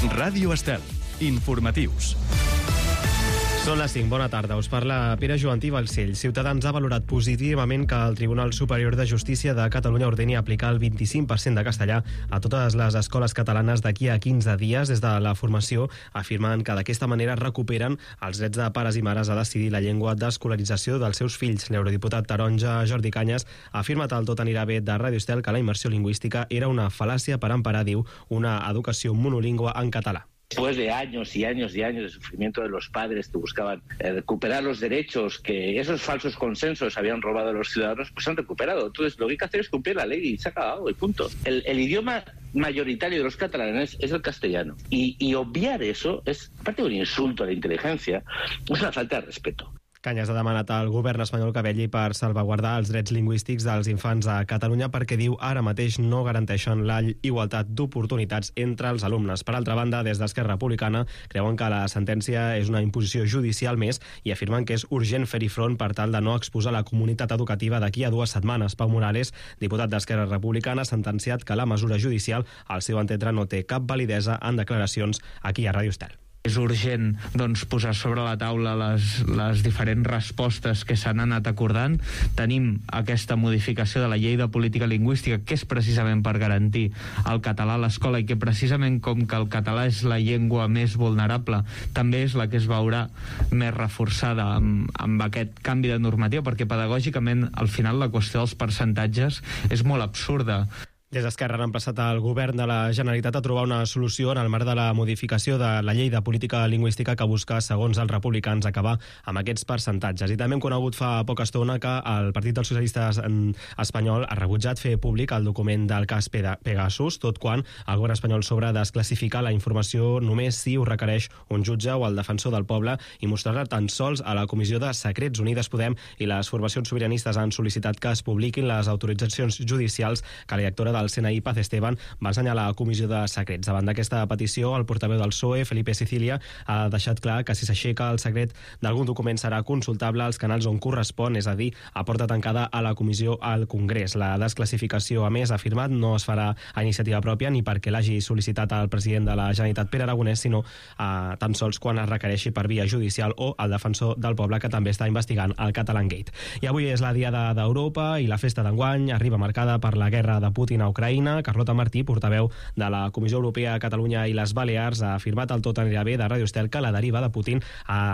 Ràdio Estel. Informatius. Són les 5. Bona tarda. Us parla Pere Joantí Balcells. Ciutadans ha valorat positivament que el Tribunal Superior de Justícia de Catalunya ordeni aplicar el 25% de castellà a totes les escoles catalanes d'aquí a 15 dies. Des de la formació afirmen que d'aquesta manera recuperen els drets de pares i mares a decidir la llengua d'escolarització dels seus fills. L'eurodiputat taronja Jordi Cañas ha afirmat al Tot anirà bé de Ràdio Estel que la immersió lingüística era una fal·làcia per emparar, diu, una educació monolingüe en català. Después de años y años y años de sufrimiento de los padres que buscaban recuperar los derechos que esos falsos consensos habían robado a los ciudadanos, pues han recuperado. Entonces lo que hay que hacer es cumplir la ley y se ha acabado, y punto. El idioma mayoritario de los catalanes es el castellano. Y obviar eso es, aparte de un insulto a la inteligencia, es una falta de respeto. Cañas ha demanat al govern espanyol que vetlli per salvaguardar els drets lingüístics dels infants a Catalunya perquè, diu, ara mateix no garanteixen la igualtat d'oportunitats entre els alumnes. Per altra banda, des d'Esquerra Republicana creuen que la sentència és una imposició judicial més i afirmen que és urgent fer-hi front per tal de no exposar la comunitat educativa d'aquí a 2 setmanes. Pau Morales, diputat d'Esquerra Republicana, ha sentenciat que la mesura judicial, al seu entendre, no té cap validesa en declaracions aquí a Ràdio Estel. És urgent posar sobre la taula les diferents respostes que s'han anat acordant. Tenim aquesta modificació de la llei de política lingüística que és precisament per garantir el català a l'escola i que precisament com que el català és la llengua més vulnerable, també és la que es veurà més reforçada amb aquest canvi de normativa, perquè pedagògicament al final la qüestió dels percentatges és molt absurda. Des d'Esquerra han emplaçat el govern de la Generalitat a trobar una solució en el marc de la modificació de la llei de política lingüística que busca, segons els republicans, acabar amb aquests percentatges. I també hem conegut fa poca estona que el Partit dels Socialistes espanyol ha rebutjat fer públic el document del cas Pegasus, tot quan el govern espanyol s'obre a desclassificar la informació només si ho requereix un jutge o el defensor del poble i mostrar-la tan sols a la Comissió de Secrets. Unides Podem i les formacions sobiranistes han sol·licitat que es publiquin les autoritzacions judicials que la directora del CNI, Paz Esteban, va assenyalar a la Comissió de Secrets. Davant d'aquesta petició, el portaveu del PSOE, Felipe Sicilia, ha deixat clar que si s'aixeca el secret d'algun document serà consultable als canals on correspon, és a dir, a porta tancada a la Comissió al Congrés. La desclassificació, a més, ha afirmat, no es farà a iniciativa pròpia ni perquè l'hagi sol·licitat al president de la Generalitat, Pere Aragonès, sinó tan sols quan es requereixi per via judicial o el defensor del poble, que també està investigant el Catalangate. I avui és la Diada d'Europa i la festa d'enguany arriba marcada per la guerra de Putin a Ucraïna. Carlota Martí, portaveu de la Comissió Europea a Catalunya i les Balears, ha afirmat al Tot anirà bé de Ràdio Estel que la deriva de Putin ha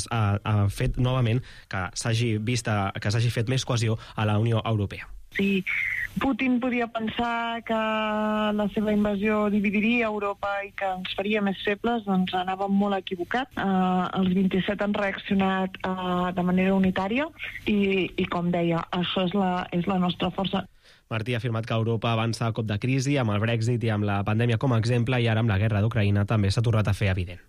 fet novament que s'hagi fet més cohesió a la Unió Europea. Si Putin podia pensar que la seva invasió dividiria Europa i que ens faria més febles, doncs anava molt equivocat. Els 27 han reaccionat de manera unitària i com deia, això és la nostra força. Martí ha afirmat que Europa avança a cop de crisi amb el Brexit i amb la pandèmia com a exemple, i ara amb la guerra d'Ucraïna també s'ha tornat a fer evident.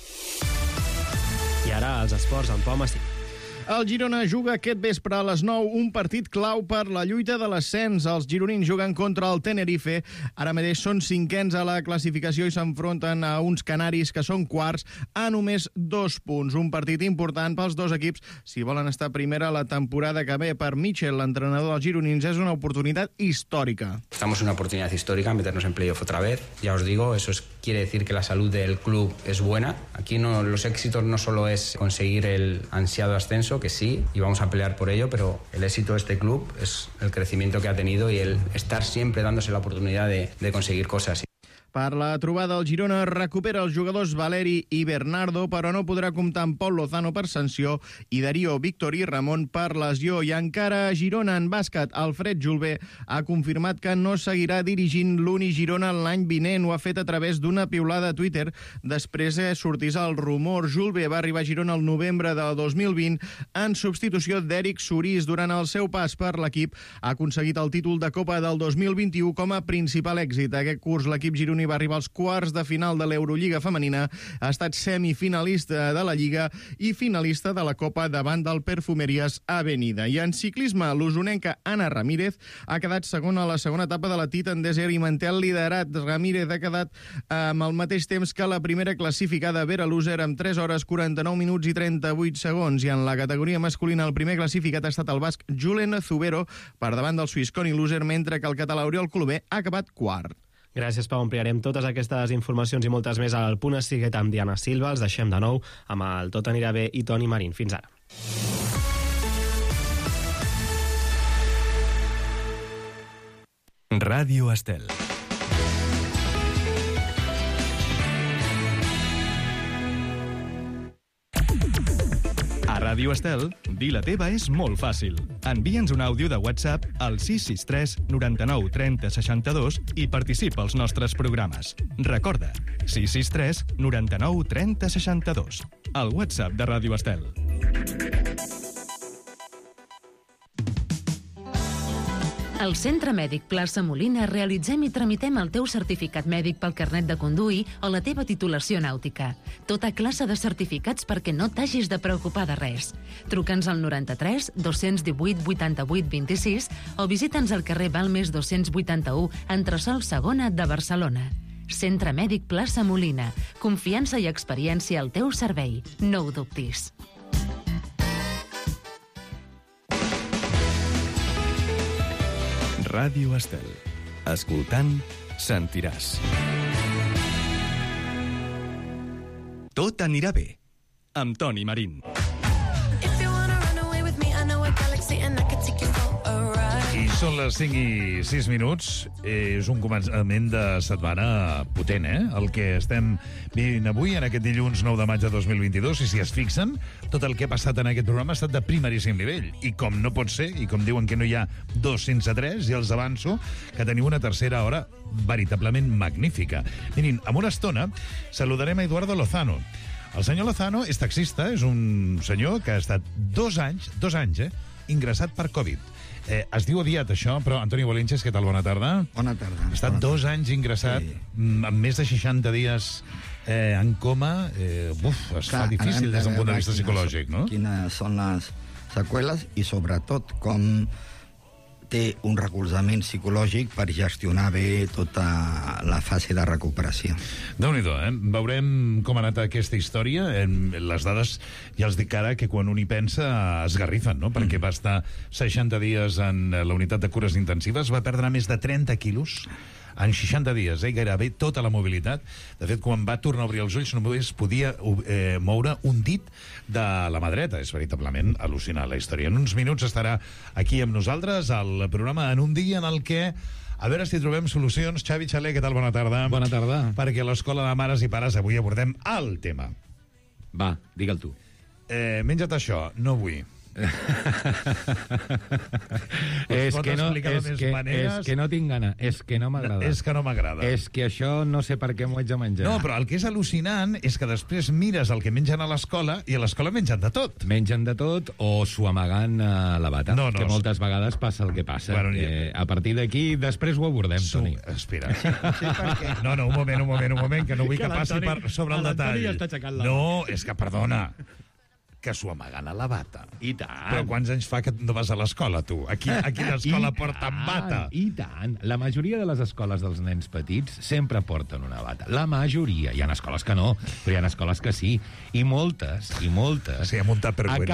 I ara els esports amb Pau Massí. El Girona juga aquest vespre a les 9 un partit clau per la lluita de l'ascens. Els gironins juguen contra el Tenerife. Ara mateix són 5ens a la classificació i s'enfronten a uns canaris que són quarts a només 2 punts. Un partit important pels dos equips si volen estar primera la temporada que ve. Per Michel, l'entrenador dels gironins, és una oportunitat històrica. Estamos en una oportunidad histórica, meternos en playoff otra vez. Ya os digo, quiere decir que la salud del club es buena. Aquí los éxitos no solo es conseguir el ansiado ascenso, que sí, y vamos a pelear por ello, pero el éxito de este club es el crecimiento que ha tenido y el estar siempre dándose la oportunidad de conseguir cosas. Per la trobada, el Girona recupera els jugadors Valeri i Bernardo, però no podrà comptar amb Pol Lozano per sanció i Darío, Víctor i Ramon per lesió. I encara a Girona en bàsquet, Alfred Julve ha confirmat que no seguirà dirigint l'Uni Girona l'any vinent. Ho ha fet a través d'una piulada a Twitter. Després sortís el rumor. Julve va arribar a Girona el novembre del 2020 en substitució d'Eric Sorís. Durant el seu pas per l'equip ha aconseguit el títol de Copa del 2021 com a principal èxit. Aquest curs l'equip gironí va arribar als quarts de final de l'Eurolliga femenina, ha estat semifinalista de la Lliga i finalista de la Copa davant del Perfumeries Avenida. I en ciclisme, l'usonenca Anna Ramírez ha quedat segona a la segona etapa de la Titan Desert i manté el liderat. Ramírez ha quedat amb el mateix temps que la primera classificada, Vera Loser, amb 3 hores 49 minuts i 38 segons. I en la categoria masculina, el primer classificat ha estat el basc Julen Zubero, per davant del suís Conny Loser, mentre que el català Oriol Colomer ha acabat quart. Gràcies, Pau. Ampliarem totes aquestes informacions i moltes més al Punt Estiguet amb Diana Silva. Els deixem de nou amb el Tot anirà bé i Toni Marín. Fins ara. Ràdio Estel. A Ràdio Estel, dir la teva és molt fàcil. Envia'ns un àudio de WhatsApp al 663 99 30 62 i participa als nostres programes. Recorda, 663 99 30 62. El WhatsApp de Ràdio Estel. Al Centre Mèdic Plaça Molina realitzem i tramitem el teu certificat mèdic pel carnet de conduir o la teva titulació nàutica. Tota classe de certificats perquè no t'hagis de preocupar de res. Truca'ns al 93 218 88 26 o visita'ns al carrer Balmes 281, entresòl Segona de Barcelona. Centre Mèdic Plaça Molina. Confiança i experiència al teu servei. No ho dubtis. Ràdio Estel. Escoltant, sentiràs. Tot anirà bé. Amb Toni Marín. I són les 5 i 6 minuts. És un començament de setmana potent, el que estem vivint avui, en aquest dilluns 9 de maig de 2022. I si es fixen, tot el que ha passat en aquest programa ha estat de primeríssim nivell. I com no pot ser, i com diuen que no hi ha 2 sense 3, i els avanço que teniu una tercera hora veritablement magnífica. Mirin, en una estona saludarem a Eduardo Lozano. El senyor Lozano és taxista, és un senyor que ha estat 2 anys, ingressat per Covid. Es diu aviat això, però Antoni Bolinches, què tal? Bona tarda. Bona tarda. Ha estat 2 anys ingressat, amb més de 60 dies en coma. Es fa difícil des d'un punt de vista psicològic, no? Quines són les seqüeles i, sobretot, com té un recolzament psicològic per gestionar bé tota la fase de recuperació. Déu-n'hi-do, Veurem com ha anat aquesta història. Les dades ja els dic ara que quan un hi pensa esgarrifen, no? Perquè va estar 60 dies en la unitat de cures intensives, va perdre més de 30 quilos en 60 dies, gairebé tota la mobilitat. De fet, quan va tornar a obrir els ulls només podia moure un dit de la mà dreta. És veritablement al·lucinant la història. En uns minuts estarà aquí amb nosaltres al programa en un dia en el que a veure si trobem solucions. Xavi Xaler, què tal? Bona tarda. Bona tarda. Perquè a l'Escola de Mares i Pares avui abordem el tema. Va, digue'l tu. Menja't això, no vull. És que no tinc gana, és que no m'agrada. És que no m'agrada. És que això no sé per què m'ho haig de menjar. No, però el que és al·lucinant és que després mires el que mengen a l'escola i a l'escola mengen de tot. Mengen de tot o s'ho amagant a la bata, que moltes vegades passa el que passa. Bueno, a partir d'aquí, després ho abordem, Toni. Espera. No, un moment, que no vull que passi sobre el detall. No, és que, perdona, que s'ho amaguen a la bata. I tant. Però quants anys fa que no vas a l'escola, tu? Aquí l'escola porten bata. I tant. La majoria de les escoles dels nens petits sempre porten una bata. La majoria. Hi ha escoles que no, però hi ha escoles que sí. I moltes. Sí, amb un tupperware.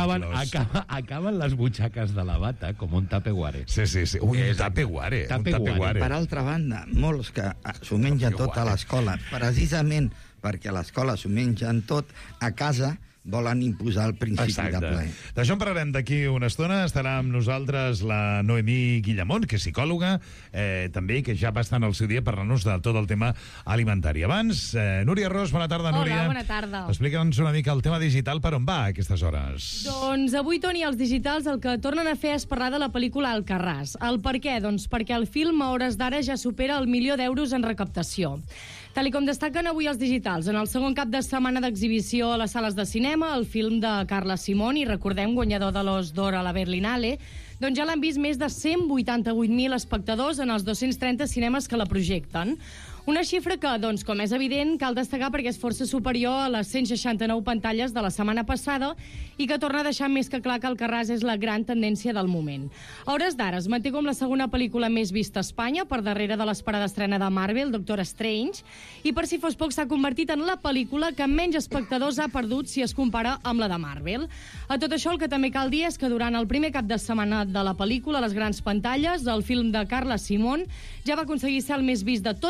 Acaben les butxaques de la bata com un tupperware. Sí. Un tupperware. Per altra banda, molts que s'ho mengen tot a l'escola, precisament perquè a l'escola s'ho mengen tot, a casa volen imposar el principi de plaer. D'això en parlarem d'aquí una estona. Estarà amb nosaltres la Noemí Guillamont, que és psicòloga, també, que ja va estar en el seu dia parlant-nos de tot el tema alimentari. Abans, Núria Ros, bona tarda, Núria. Hola, bona tarda. Explica'ns una mica el tema digital, per on va a aquestes hores. Doncs avui, Toni, els digitals el que tornen a fer és parlar de la pel·lícula Alcarràs. El per què? Doncs perquè el film a hores d'ara ja supera el 1 milió d'euros en recaptació. Tal com destaquen avui els digitals, en el segon cap de setmana d'exhibició a les sales de cinema, el film de Carla Simón, i recordem, guanyador de l'Os d'Or a la Berlinale, doncs ja l'han vist més de 188.000 espectadors en els 230 cinemes que la projecten. Una xifra que, doncs, com és evident, cal destacar perquè és força superior a les 169 pantalles de la setmana passada i que torna a deixar més que clar que Alcarràs és la gran tendència del moment. A hores d'ara es manté com la segona pel·lícula més vista a Espanya, per darrere de l'esperada estrena de Marvel, Doctor Strange, i per si fos poc s'ha convertit en la pel·lícula que menys espectadors ha perdut si es compara amb la de Marvel. A tot això, el que també cal dir és que durant el primer cap de setmana de la pel·lícula a les grans pantalles, el film de Carla Simón ja va aconseguir ser el més vist de tot Catalunya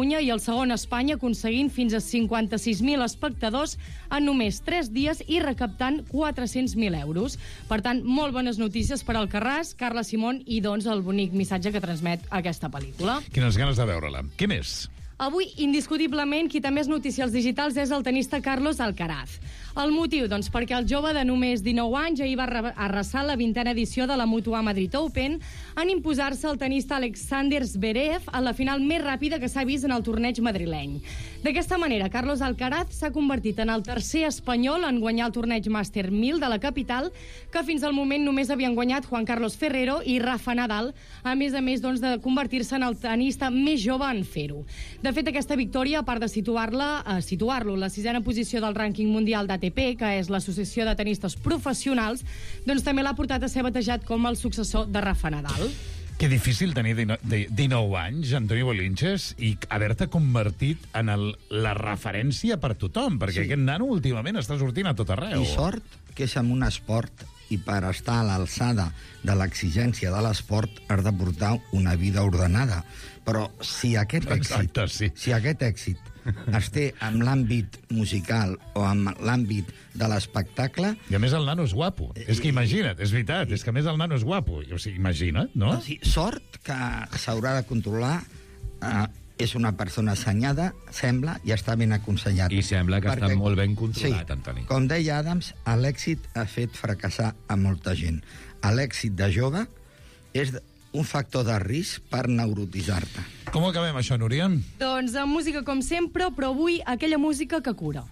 Catalunya i el segon a Espanya, aconseguint fins a 56.000 espectadors en només 3 dies i recaptant 400.000 euros. Per tant, molt bones notícies per Alcarràs, Carla Simón i, doncs, el bonic missatge que transmet aquesta pel·lícula. Quines ganes de veure-la. Què més? Avui, indiscutiblement, qui també és notícia als digitals és el tenista Carlos Alcaraz. El motiu, doncs, perquè el jove de només 19 anys ahir va arrasar la 20a edició de la Mutua Madrid Open en imposar-se el tenista Alexander Zverev a la final més ràpida que s'ha vist en el torneig madrileny. D'aquesta manera, Carlos Alcaraz s'ha convertit en el tercer espanyol en guanyar el torneig Master 1000 de la capital, que fins al moment només havien guanyat Juan Carlos Ferrero i Rafa Nadal, a més, doncs, de convertir-se en el tenista més jove en fer-ho. De fet, aquesta victòria, a part de situar-lo a la 6a posició del rànquing mundial d'ATP, que és l'Associació de Tenistes Professionals, doncs també l'ha portat a ser batejat com el successor de Rafa Nadal. Que difícil tenir 19 anys, Antoni Bolinches, i haver-te convertit en la referència per tothom, perquè aquest nano últimament està sortint a tot arreu. I sort que és en un esport i per estar a l'alçada de l'exigència de l'esport has de portar una vida ordenada. Però si aquest èxit es té en l'àmbit musical o en l'àmbit de l'espectacle... I a més el nano és guapo. És que imagina't, és veritat, és que a més el nano és guapo. O sigui, imagina't, no? O sigui, sort que s'haurà de controlar... és una persona assenyada, sembla, i està ben aconsellat. I sembla que està molt ben controlat, sí, Antoni. Com deia Adams, l'èxit ha fet fracassar a molta gent. L'èxit de jove és un factor de risc per neurotitzar-te. Com acabem això, Núria? Doncs amb música com sempre, però avui aquella música que cura.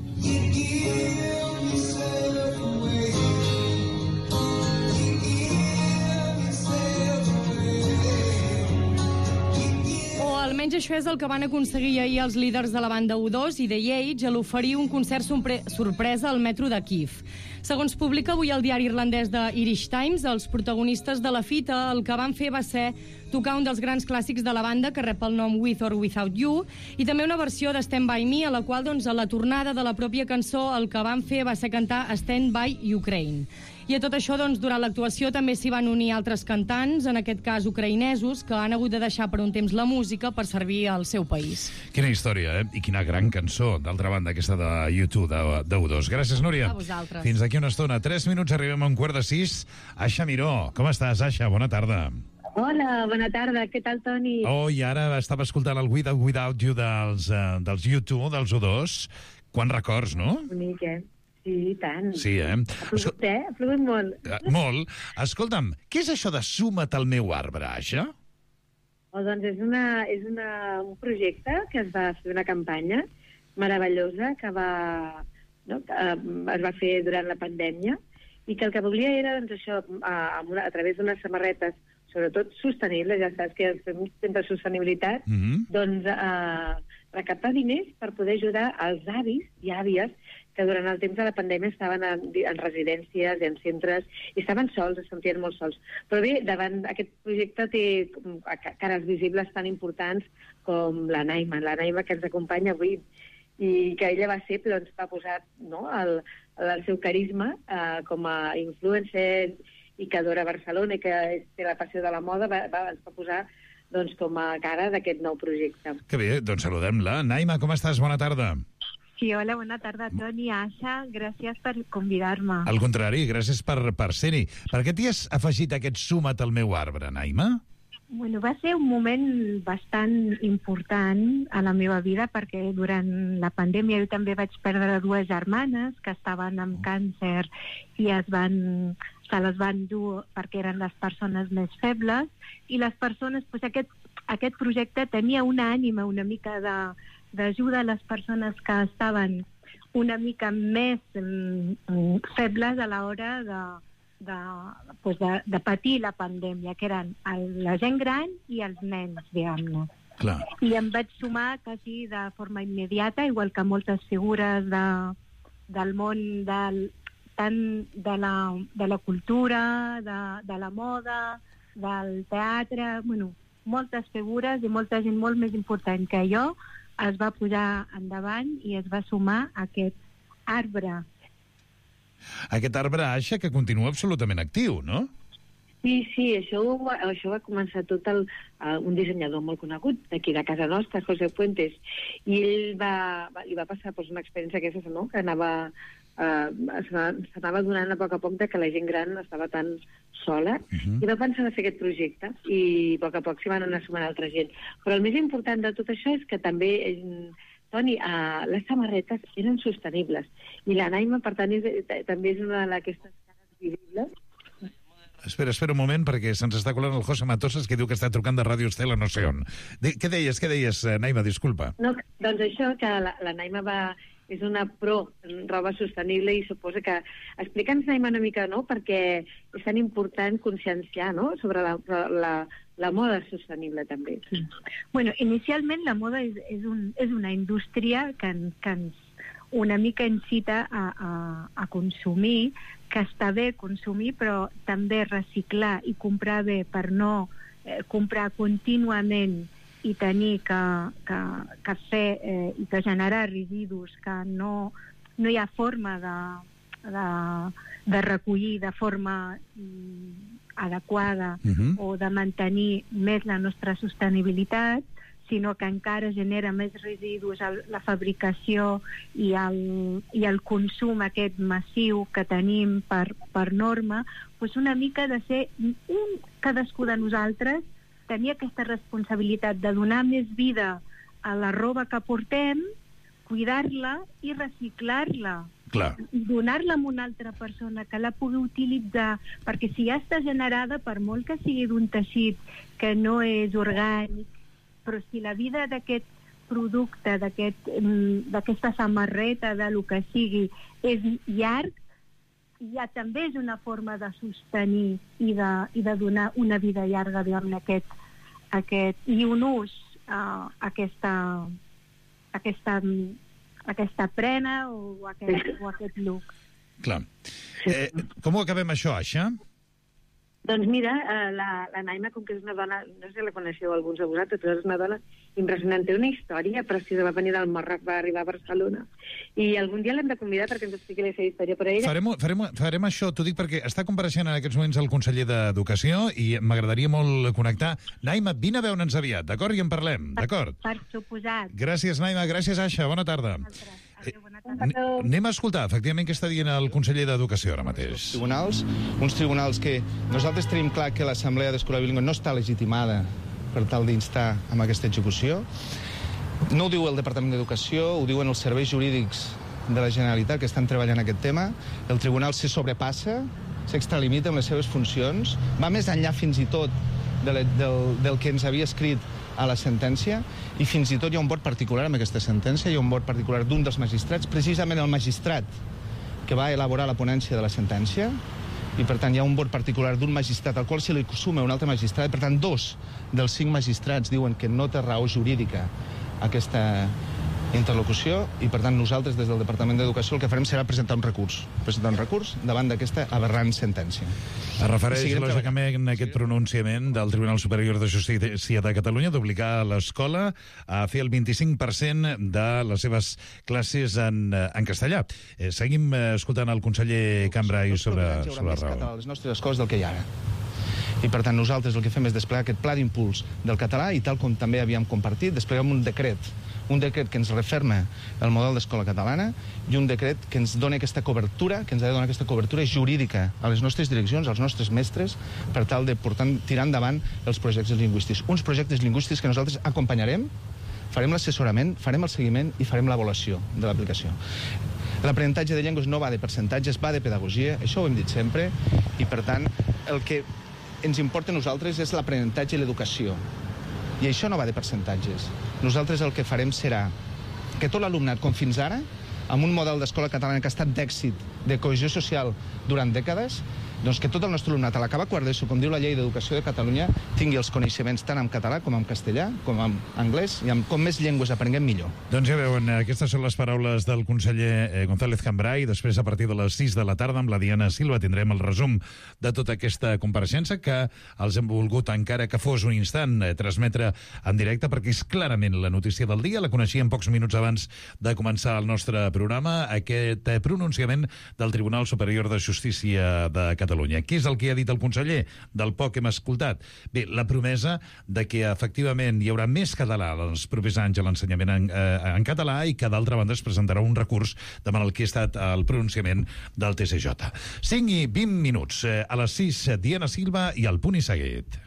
Almenys això és el que van aconseguir ahir els líders de la banda U2 i The Age a l'oferir un concert sorpresa al metro de Kíev. Segons publica avui el diari irlandès de Irish Times, els protagonistes de la fita el que van fer va ser tocar un dels grans clàssics de la banda, que rep el nom With or Without You, i també una versió de Stand By Me, a la qual, doncs, a la tornada de la pròpia cançó el que van fer va ser cantar Stand By Ukraine. I a tot això, doncs, durant l'actuació també s'hi van unir altres cantants, en aquest cas ucraïnesos, que han hagut de deixar per un temps la música per servir al seu país. Quina història, I quina gran cançó, d'altra banda, aquesta de YouTube, de U2. Gràcies, Núria. A vosaltres. Fins d'aquí una estona. 3 minuts, arribem a 5:45. Aixa Miró, com estàs, Aixa? Bona tarda. Hola, bona tarda. Què tal, Toni? Oh, i ara estava escoltant el With or Without You dels YouTube, dels U2. Quants records, no? Bonic, Sí, i tant. Sí, Ha plogut molt. Molt. Escolta'm, què és això de Suma't al meu arbre, Aixa? Doncs és un projecte que es va fer una campanya meravellosa que es va fer durant la pandèmia i que el que volia era, doncs, això, a través d'unes samarretes, sobretot sostenibles, ja saps que fem sempre sostenibilitat, doncs recaptar diners per poder ajudar els avis i àvies que durant el temps de la pandèmia estaven en residències i en centres i estaven sols, es sentien molt sols. Però bé, davant aquest projecte té cares visibles tan importants com la Naima que ens acompanya avui i que ella va ser, doncs, va posar el seu carisma com a influencer i que adora Barcelona i que té la passió de la moda, ens va posar doncs, com a cara d'aquest nou projecte. Que bé, doncs saludem-la. Naima, com estàs? Bona tarda. Sí, hola, bona tarda, Toni, Aixa, gràcies per convidar-me. Al contrari, gràcies per ser-hi. Per què t'hi has afegit aquest Suma't al meu arbre, Naima? Bueno, va ser un moment bastant important a la meva vida perquè durant la pandèmia jo també vaig perdre 2 germanes que estaven amb càncer i se les van dur perquè eren les persones més febles i les persones, doncs aquest projecte tenia una ànima una mica d'ajuda a les persones que estaven una mica més febles a l'hora de patir la pandèmia, que eren la gent gran i els nens, diguem-ne. Clar. I em vaig sumar quasi de forma immediata, igual que moltes figures del món tant de la cultura, de la moda, del teatre, bueno, moltes figures i molta gent molt més important que jo es va posar endavant i es va sumar a aquest arbre. Aquest arbre, Aixa, que continua absolutament actiu, no? Sí, això va començar tot un dissenyador molt conegut d'aquí de casa nostra, José Fuentes, i ell li va passar una experiència aquesta, no?, que s'anava donant a poc que la gent gran estava tan sola, i va pensar de fer aquest projecte, i a poc s'hi van anar sumant altra gent. Però el més important de tot això és que també, Toni, les samarretes eren sostenibles, i la Naima, per tant, també és una d'aquestes cares visibles. Espera un moment, perquè se'ns està colant el José Matosas, que diu que està trucant de Ràdio Estel a no sé on. Què deies, Naima? Disculpa. No, doncs això, que la Naima és una pro en roba sostenible, i suposa que... Explica'ns, Naima, una mica, no?, perquè és tan important conscienciar, no?, sobre la moda sostenible, també. Bueno, inicialment la moda és una indústria que ens una mica incita a consumir, que està bé consumir, però també reciclar i comprar bé per no comprar contínuament i tenir que fer i que generar residus que no hi ha forma de recollir de forma adequada o de mantenir més la nostra sostenibilitat, sinó que encara genera més residus la fabricació i el consum aquest massiu que tenim per norma, doncs una mica de ser cadascú de nosaltres tenir aquesta responsabilitat de donar més vida a la roba que portem, cuidar-la i reciclar-la. Clar. Donar-la a una altra persona que la pugui utilitzar, perquè si ja està generada, per molt que sigui d'un teixit que no és orgànic, però si la vida d'aquest producte, d'aquesta samarreta, de lo que sigui, és llarg, ja també és una forma de sostenir i de donar una vida llarga, diguem-ne, i un ús a aquesta prena o aquest look. Clar. Com ho acabem això, Aixa? Doncs mira, la Naima, com que és una dona, no sé si la coneixeu alguns de vosaltres, però és una dona impressionant, té una història preciosa, va venir del Marroc, va arribar a Barcelona, i algun dia l'hem de convidar perquè ens expliqui la seva història. Però ella... Farem això, t'ho dic perquè està compareixent en aquests moments el conseller d'Educació i m'agradaria molt connectar. Naima, vine a veure'ns aviat, d'acord? I en parlem, d'acord? Per suposat. Gràcies, Naima, gràcies, Aixa, bona tarda. Anem a escoltar, efectivament, què està dient el conseller d'Educació ara mateix. Uns tribunals que nosaltres tenim clar que l'Assemblea d'Escola Bilingüe no està legitimada per tal d'instar amb aquesta execució. No ho diu el Departament d'Educació, ho diuen els serveis jurídics de la Generalitat que estan treballant aquest tema. El tribunal se sobrepassa, s'extralimita amb les seves funcions, va més enllà fins i tot del que ens havia escrit a la sentència, i fins i tot hi ha un vot particular amb aquesta sentència, hi ha un vot particular d'un dels magistrats, precisament el magistrat que va elaborar la ponència de la sentència, i per tant hi ha un vot particular d'un magistrat al qual se li suma un altre magistrat, i per tant 2 dels 5 magistrats diuen que no té raó jurídica aquesta interlocució, i per tant nosaltres des del Departament d'Educació el que farem serà presentar un recurs davant d'aquesta aberrant sentència. Es refereix lògicament a aquest pronunciament del Tribunal Superior de Justícia de Catalunya d'obligar l'escola a fer el 25% de les seves classes en castellà. Seguim escoltant el conseller Cambray sobre la raó. A les nostres escoles del que hi ha ara. I per tant nosaltres el que fem és desplegar aquest pla d'impuls del català, i tal com també havíem compartit, despleguem un decret que ens referma el model d'escola catalana, i un decret que ens dona aquesta cobertura, que ens ha de donar aquesta cobertura jurídica a les nostres direccions, als nostres mestres, per tal de tirar endavant els projectes lingüístics. Uns projectes lingüístics que nosaltres acompanyarem, farem l'assessorament, farem el seguiment i farem l'avaluació de l'aplicació. L'aprenentatge de llengües no va de percentatges, va de pedagogia, això ho hem dit sempre, i per tant el que ens importa a nosaltres és l'aprenentatge i l'educació. I això no va de percentatges. Nosaltres el que farem serà que tot l'alumnat, com fins ara, amb un model d'escola catalana que ha estat d'èxit, de cohesió social durant dècades, doncs que tot el nostre alumnat, a l'acabar quart d'ESO, com diu la Llei d'Educació de Catalunya, tingui els coneixements tant en català com en castellà, com en anglès, i com més llengües aprenguem millor. Doncs ja veuen, aquestes són les paraules del conseller González Cambray. Després, a partir de les 6 de la tarda, amb la Diana Silva, tindrem el resum de tota aquesta compareixença, que els hem volgut, encara que fos un instant, transmetre en directe, perquè és clarament la notícia del dia. La coneixíem pocs minuts abans de començar el nostre programa, aquest pronunciament del Tribunal Superior de Justícia de Catalunya. Catalunya. Què és el que ha dit el conseller? Del poc que hem escoltat. Bé, la promesa de que efectivament hi haurà més català els propers anys a l'ensenyament en català i que d'altra banda es presentarà un recurs davant el que ha estat el pronunciament del TSJ. 5 i 20 minuts. A les 6, Diana Silva i el Punt i Seguit.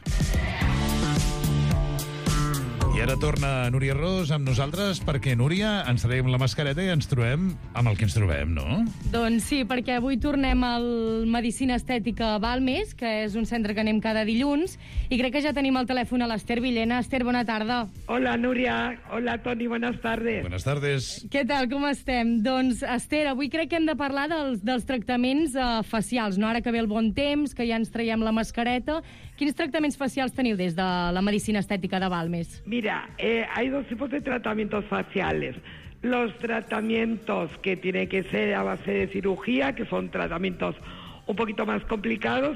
I ara torna Núria Ros amb nosaltres perquè, Núria, ens traiem la mascareta i ens trobem amb el que ens trobem, no? Doncs sí, perquè avui tornem al Medicina Estètica Balmes, que és un centre que anem cada dilluns, i crec que ja tenim al telèfon a l'Ester Villena. Ester, bona tarda. Hola, Núria. Hola, Toni, buenas tardes. Buenas tardes. Què tal, com estem? Doncs, Ester, avui crec que hem de parlar dels tractaments facials, no? Ara que ve el bon temps, que ja ens traiem la mascareta. Quins tractaments facials teniu des de la Medicina Estética de Balmes? Mira, hay dos tipos de tratamientos faciales. Los tratamientos que tienen que ser a base de cirugía, que son tratamientos un poquito más complicados,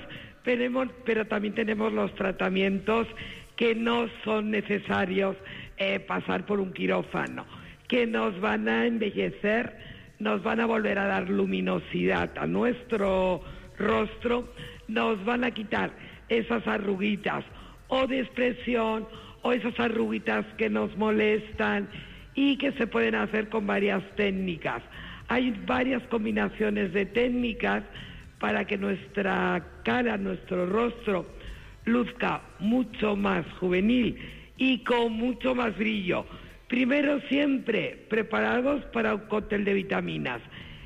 pero también tenemos los tratamientos que no son necesarios pasar por un quirófano, que nos van a embellecer, nos van a volver a dar luminosidad a nuestro rostro, nos van a quitar esas arruguitas o de expresión o esas arruguitas que nos molestan y que se pueden hacer con varias técnicas. Hay varias combinaciones de técnicas para que nuestra cara, nuestro rostro, luzca mucho más juvenil y con mucho más brillo. Primero, siempre preparados para un cóctel de vitaminas,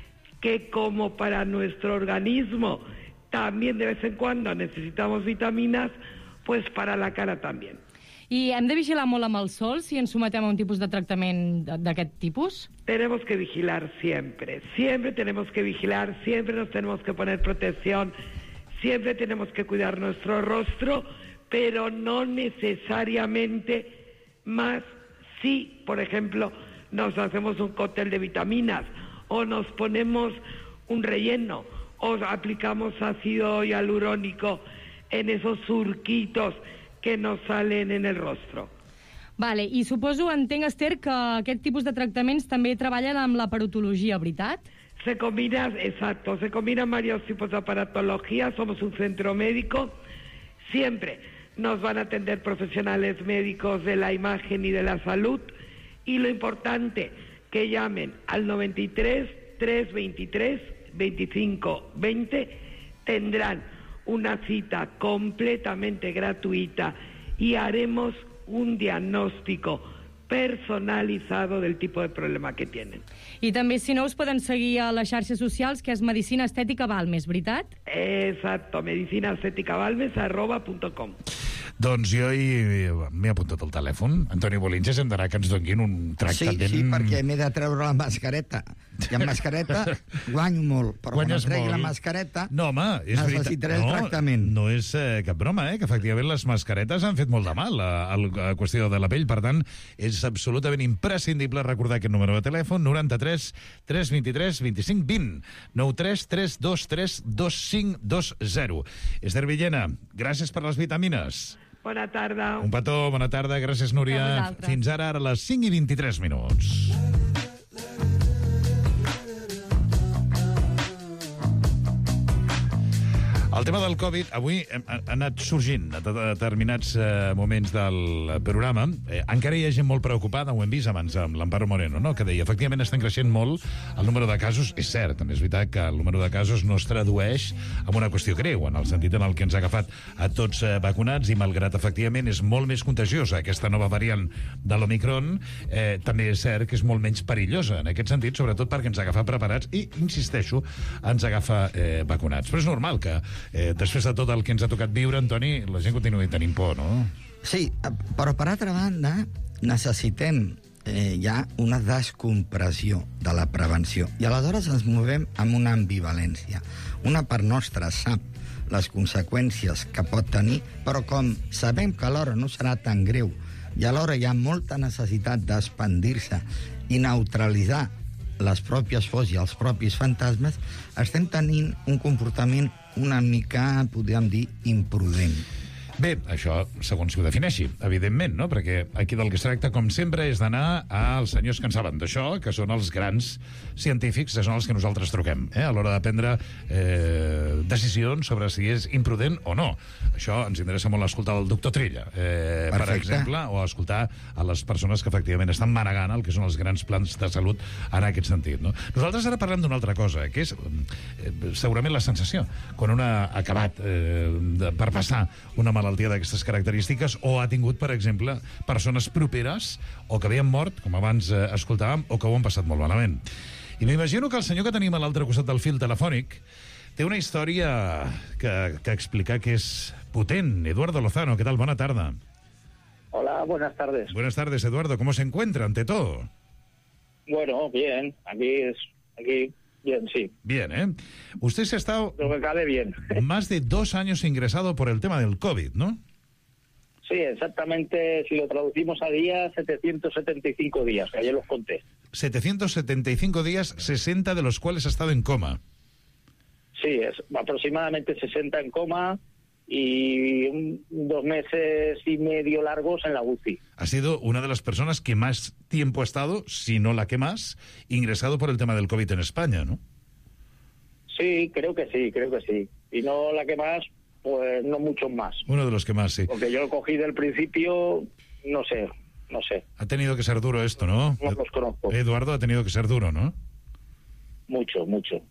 que como para nuestro organismo también de vez en cuando necesitamos vitaminas, pues para la cara también. I hem de vigilar molt amb el sol si ens sometem a un tipus de tractament d'aquest tipus? Tenemos que vigilar siempre, siempre tenemos que vigilar, siempre nos tenemos que poner protección, siempre tenemos que cuidar nuestro rostro, pero no necesariamente más si, por ejemplo, nos hacemos un cóctel de vitaminas o nos ponemos un relleno o aplicamos ácido hialurónico en esos surquitos que nos salen en el rostro. Vale, i suposo, entenc, Ester, que aquest tipus de tractaments també treballen amb la aparatologia, veritat? Se combinan varios tipos de aparatología, somos un centro médico, siempre nos van a atender profesionales médicos de la imagen y de la salud, y lo importante, que llamen al 93 323 25 20, tendrán una cita completamente gratuita y haremos un diagnóstico personalizado del tipo de problema que tienen. I també, si no, us poden seguir a les xarxes socials, que és Medicina Estètica Balmes, veritat? Exacto, medicinaestéticabalmes@com. Doncs jo m'he apuntat el telèfon. Antoni Bolins, hem d'anar que ens donguin un tractament... Sí, perquè m'he de treure la mascareta. I amb mascareta guanyo molt, però Guanyes quan tregui molt. la mascareta No, home, és necessitaré el veritat. tractament. No és cap broma, que efectivament les mascaretes han fet molt de mal a la qüestió de la pell. Per tant, és absolutament imprescindible recordar aquest número de telèfon, 93 323 25 20, 93 323 2520. Ester Villena, gràcies per les vitamines. Bona tarda. Un petó, bona tarda, gràcies, Núria. Fins ara a les 5 i 23 minuts. El tema del Covid avui ha anat sorgint a determinats moments del programa. Encara hi ha gent molt preocupada, ho hem vist abans amb l'Amparo Moreno, no? Que deia, efectivament estan creixent molt el número de casos. És cert, també és veritat que el número de casos no es tradueix en una qüestió greu, en el sentit en el que ens ha agafat a tots vacunats i malgrat efectivament és molt més contagiosa aquesta nova variant de l'Omicron, també és cert que és molt menys perillosa en aquest sentit, sobretot perquè ens agafa preparats i, insisteixo, ens agafa vacunats. Però és normal que després de tot el que ens ha tocat viure, Antoni, la gent continua tenint por, no? Sí, però per altra banda necessitem ja una descompressió de la prevenció i aleshores ens movem amb una ambivalència. Una part nostra sap les conseqüències que pot tenir, però com sabem que alhora no serà tan greu i alhora hi ha molta necessitat d'expandir-se i neutralitzar les pròpies fos i els propis fantasmes, estem tenint un comportament una mica, podríem dir, imprudent. Bé, això segons si ho defineixi, evidentment, no? Perquè aquí del que es tracta, com sempre, és d'anar als senyors que en saben d'això, que són els grans científics, que són els que nosaltres truquem, a l'hora de prendre decisions sobre si és imprudent o no. Això ens interessa molt escoltar el doctor Trilla, per exemple, o escoltar a les persones que efectivament estan manegant el que són els grans plans de salut en aquest sentit, no? Nosaltres ara parlem d'una altra cosa, que és segurament la sensació, quan un ha acabat per passar una malaltia d'aquestes característiques o ha tingut, per exemple, persones properes o que havien mort, com abans escoltàvem, o que ho han passat molt malament. I m'imagino que el senyor que tenim a l'altre costat del fil telefònic té una història que explicar que és potent. Eduardo Lozano, ¿qué tal? Buena tarde. Hola, buenas tardes. Buenas tardes, Eduardo. ¿Cómo se encuentra ante todo? Bueno, bien. Aquí, bien, sí. Bien, ¿eh? Usted se ha estado... Lo que cabe bien. Más de 2 años ingresado por el tema del COVID, ¿no? Sí, exactamente, si lo traducimos a días, 775 días, que ayer los conté. 775 días, 60 de los cuales ha estado en coma. Sí, es aproximadamente 60 en coma y 2 meses y medio largos en la UCI. Ha sido una de las personas que más tiempo ha estado, si no la que más, ingresado por el tema del COVID en España, ¿no? Sí, creo que sí. Y no la que más, pues no muchos más. Uno de los que más, sí. Porque yo lo cogí del principio, no sé. Ha tenido que ser duro esto, ¿no? No los conozco. Eduardo, ha tenido que ser duro, ¿no? Mucho.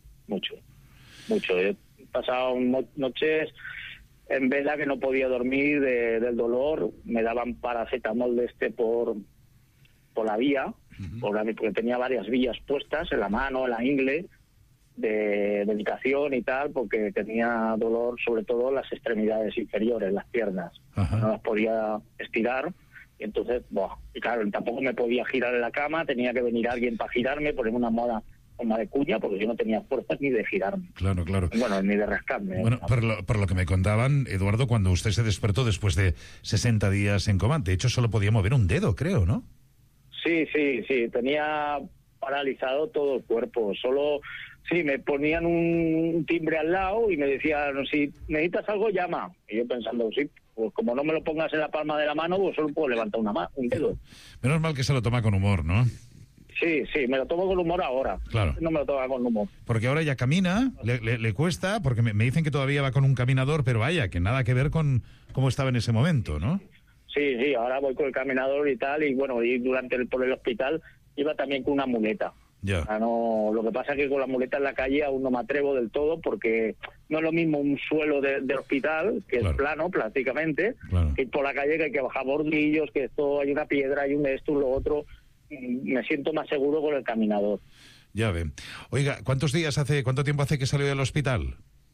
He pasado noches en vela que no podía dormir del dolor. Me daban paracetamol por la vía, porque tenía varias vías puestas en la mano, en la ingle, de medicación y tal, porque tenía dolor sobre todo en las extremidades inferiores, las piernas. No las podía estirar. Y entonces, y claro, tampoco me podía girar en la cama, tenía que venir alguien para girarme, ponerme una moda de cuña, porque yo no tenía fuerzas ni de girarme. Claro. Bueno, ni de rascarme. Bueno, por lo que me contaban, Eduardo, cuando usted se despertó después de 60 días en coma, de hecho solo podía mover un dedo, creo, ¿no? Sí, tenía paralizado todo el cuerpo, sí, me ponían un timbre al lado y me decían, si necesitas algo, llama. Y yo pensando, sí, pues como no me lo pongas en la palma de la mano, pues solo puedo levantar un dedo. Menos mal que se lo toma con humor, ¿no? Sí, me lo tomo con humor ahora. Claro. No me lo toma con humor. Porque ahora ya camina, le cuesta, porque me dicen que todavía va con un caminador, pero vaya, que nada que ver con cómo estaba en ese momento, ¿no? Sí, ahora voy con el caminador y tal, y bueno, y por el hospital iba también con una muleta. Ya. Lo que pasa es que con la muleta en la calle aún no me atrevo del todo, porque no es lo mismo un suelo de hospital, que es plano prácticamente, que por la calle que hay que bajar bordillos, que esto hay una piedra, hay un esto, lo otro. Me siento más seguro con el caminador. Ya ve. Oiga, cuánto tiempo hace que salió del hospital?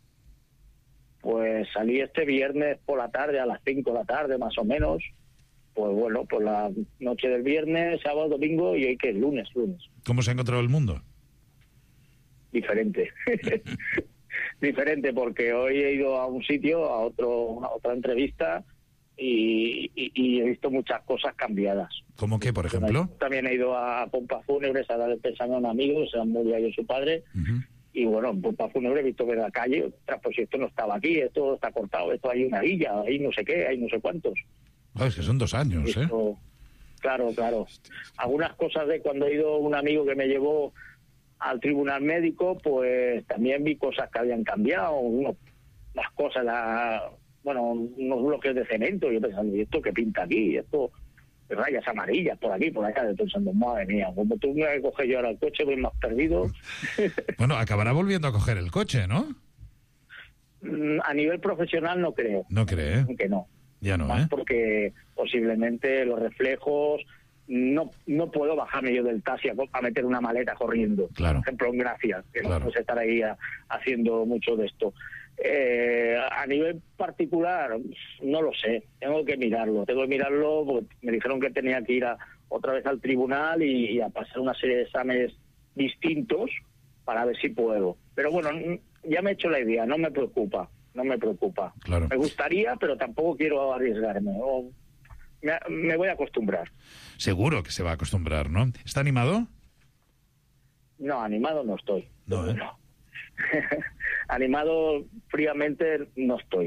Pues salí este viernes por la tarde, a las 5 de la tarde más o menos. Pues bueno, por la noche del viernes, sábado, domingo y hoy que es lunes. ¿Cómo se ha encontrado el mundo? Diferente. Diferente, porque hoy he ido a un sitio, a otra entrevista, y he visto muchas cosas cambiadas. ¿Cómo qué, por ejemplo? También he ido a pompas fúnebres a dar el pésame a un amigo que se ha murido su padre. Y bueno, en pompas fúnebres he visto que en la calle, pues si esto no estaba aquí, esto está cortado, esto hay una guilla, hay no sé qué, hay no sé cuántos. Es que son 2 años, esto, Claro. Algunas cosas de cuando he ido un amigo que me llevó al tribunal médico, pues también vi cosas que habían cambiado, las cosas, unos bloques de cemento, y yo pensando, ¿y esto qué pinta aquí? Esto, rayas amarillas por aquí, por allá, pensando, madre mía, como tú me coges yo ahora el coche, voy más perdido. Bueno, acabará volviendo a coger el coche, ¿no? A nivel profesional no creo. ¿No cree? Que no. Ya no, más porque posiblemente los reflejos, no puedo bajarme yo del taxi a meter una maleta corriendo. Claro. Por ejemplo, en Gracia, que no puedo estar ahí haciendo mucho de esto. A nivel particular, no lo sé, tengo que mirarlo porque me dijeron que tenía que ir otra vez al tribunal y a pasar una serie de exámenes distintos para ver si puedo. Pero bueno, ya me he hecho la idea, no me preocupa. Claro. Me gustaría, pero tampoco quiero arriesgarme. Me voy a acostumbrar. Seguro que se va a acostumbrar, ¿no? ¿Está animado? No, animado no estoy. No. Animado fríamente no estoy.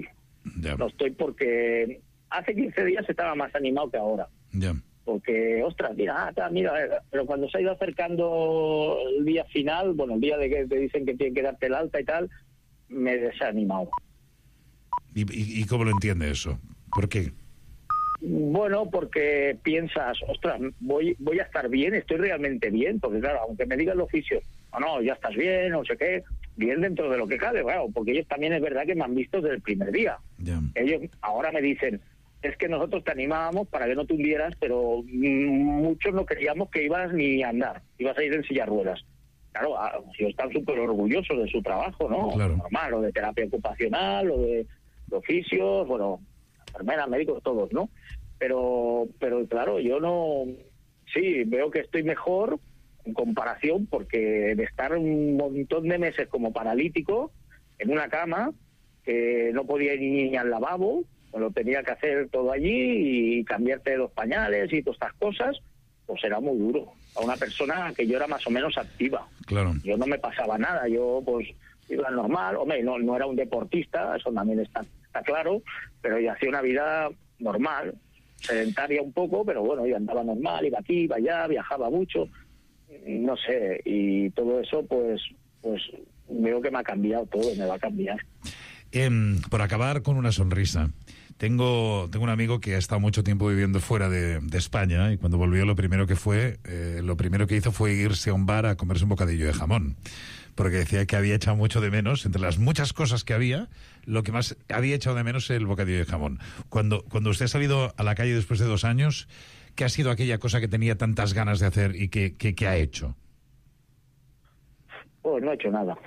No estoy porque hace 15 días estaba más animado que ahora. Porque, ostras, mira, pero cuando se ha ido acercando el día final, bueno, el día de que te dicen que tienen que darte el alta y tal, me he desanimado. ¿Y cómo lo entiende eso? ¿Por qué? Bueno, porque piensas, ostras, voy a estar bien, estoy realmente bien, porque claro, aunque me diga el oficio, no, ya estás bien, no sé qué, bien dentro de lo que cabe, claro, porque ellos también es verdad que me han visto desde el primer día. Ellos ahora me dicen, es que nosotros te animábamos para que no te hundieras, pero muchos no creíamos que ibas ni a andar, ibas a ir en silla de ruedas. Claro, ellos están súper orgullosos de su trabajo, ¿no? Claro. Normal, o de terapia ocupacional, o de oficios, bueno, enfermeras, médicos, todos, ¿no? Pero claro, yo no... Sí, veo que estoy mejor en comparación, porque de estar un montón de meses como paralítico en una cama, que no podía ir ni al lavabo, me lo tenía que hacer todo allí y cambiarte los pañales y todas estas cosas, pues era muy duro. A una persona que yo era más o menos activa. Claro. Yo no me pasaba nada, yo pues iba normal, hombre, no era un deportista, eso también está claro, pero yo hacía una vida normal, sedentaria un poco, pero bueno, yo andaba normal, iba aquí, iba allá, viajaba mucho, no sé, y todo eso pues veo que me ha cambiado todo, me va a cambiar. Por acabar con una sonrisa, tengo un amigo que ha estado mucho tiempo viviendo fuera de España, y cuando volvió lo primero que hizo fue irse a un bar a comerse un bocadillo de jamón, porque decía que había echado mucho de menos, entre las muchas cosas que había, lo que más había echado de menos es el bocadillo de jamón. Cuando usted ha salido a la calle después de 2 años, ¿qué ha sido aquella cosa que tenía tantas ganas de hacer y que ha hecho? Pues no he hecho nada.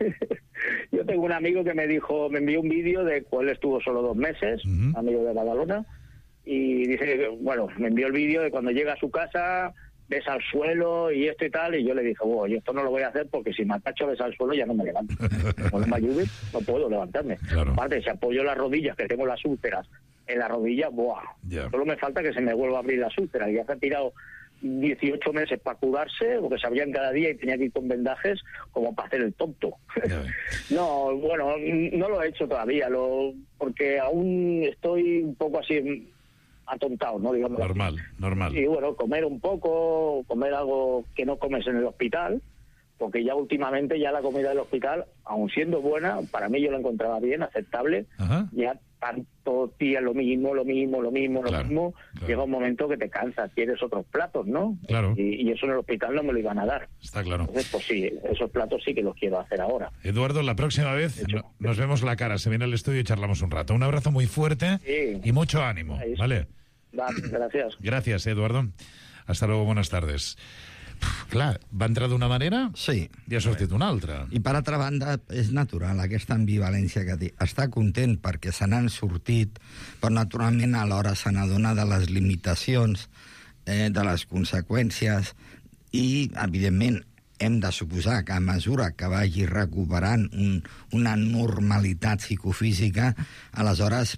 Yo tengo un amigo que me envió un vídeo de cuál estuvo solo 2 meses, amigo de Badalona, y dice, bueno, me envió el vídeo de cuando llega a su casa, ves al suelo y esto y tal, y yo le dije, bueno, yo esto no lo voy a hacer porque si me atacho ves al suelo ya no me levanto. Cuando me ayude no puedo levantarme. Claro. Aparte, si apoyo las rodillas, que tengo las úlceras en la rodilla, ¡buah! Solo me falta que se me vuelva a abrir las úlceras. Ya se ha tirado 18 meses para curarse, porque se abrían cada día y tenía que ir con vendajes como para hacer el tonto. No, bueno, no lo he hecho todavía, porque aún estoy un poco así atontado, ¿no? Digamos. Normal. Y bueno, comer un poco, comer algo que no comes en el hospital, porque ya últimamente ya la comida del hospital, aun siendo buena, para mí yo la encontraba bien, aceptable. Ya tanto día lo mismo, claro. Llega un momento que te cansas, quieres otros platos, ¿no? Claro. Y eso en el hospital no me lo iban a dar. Está claro. Entonces, pues sí, esos platos sí que los quiero hacer ahora. Eduardo, la próxima vez nos vemos la cara, se viene al estudio y charlamos un rato. Un abrazo muy fuerte y mucho ánimo, ¿vale? Gracias. Gracias, Eduardo. Hasta luego, buenas tardes. Clar, va entrar d'una manera i ha sortit d'una altra. I per altra banda, és natural aquesta ambivalència que té. Està content perquè se n'han sortit, però naturalment alhora se n'adona de les limitacions, de les conseqüències, i, evidentment, hem de suposar que a mesura que vagi recuperant una normalitat psicofísica, aleshores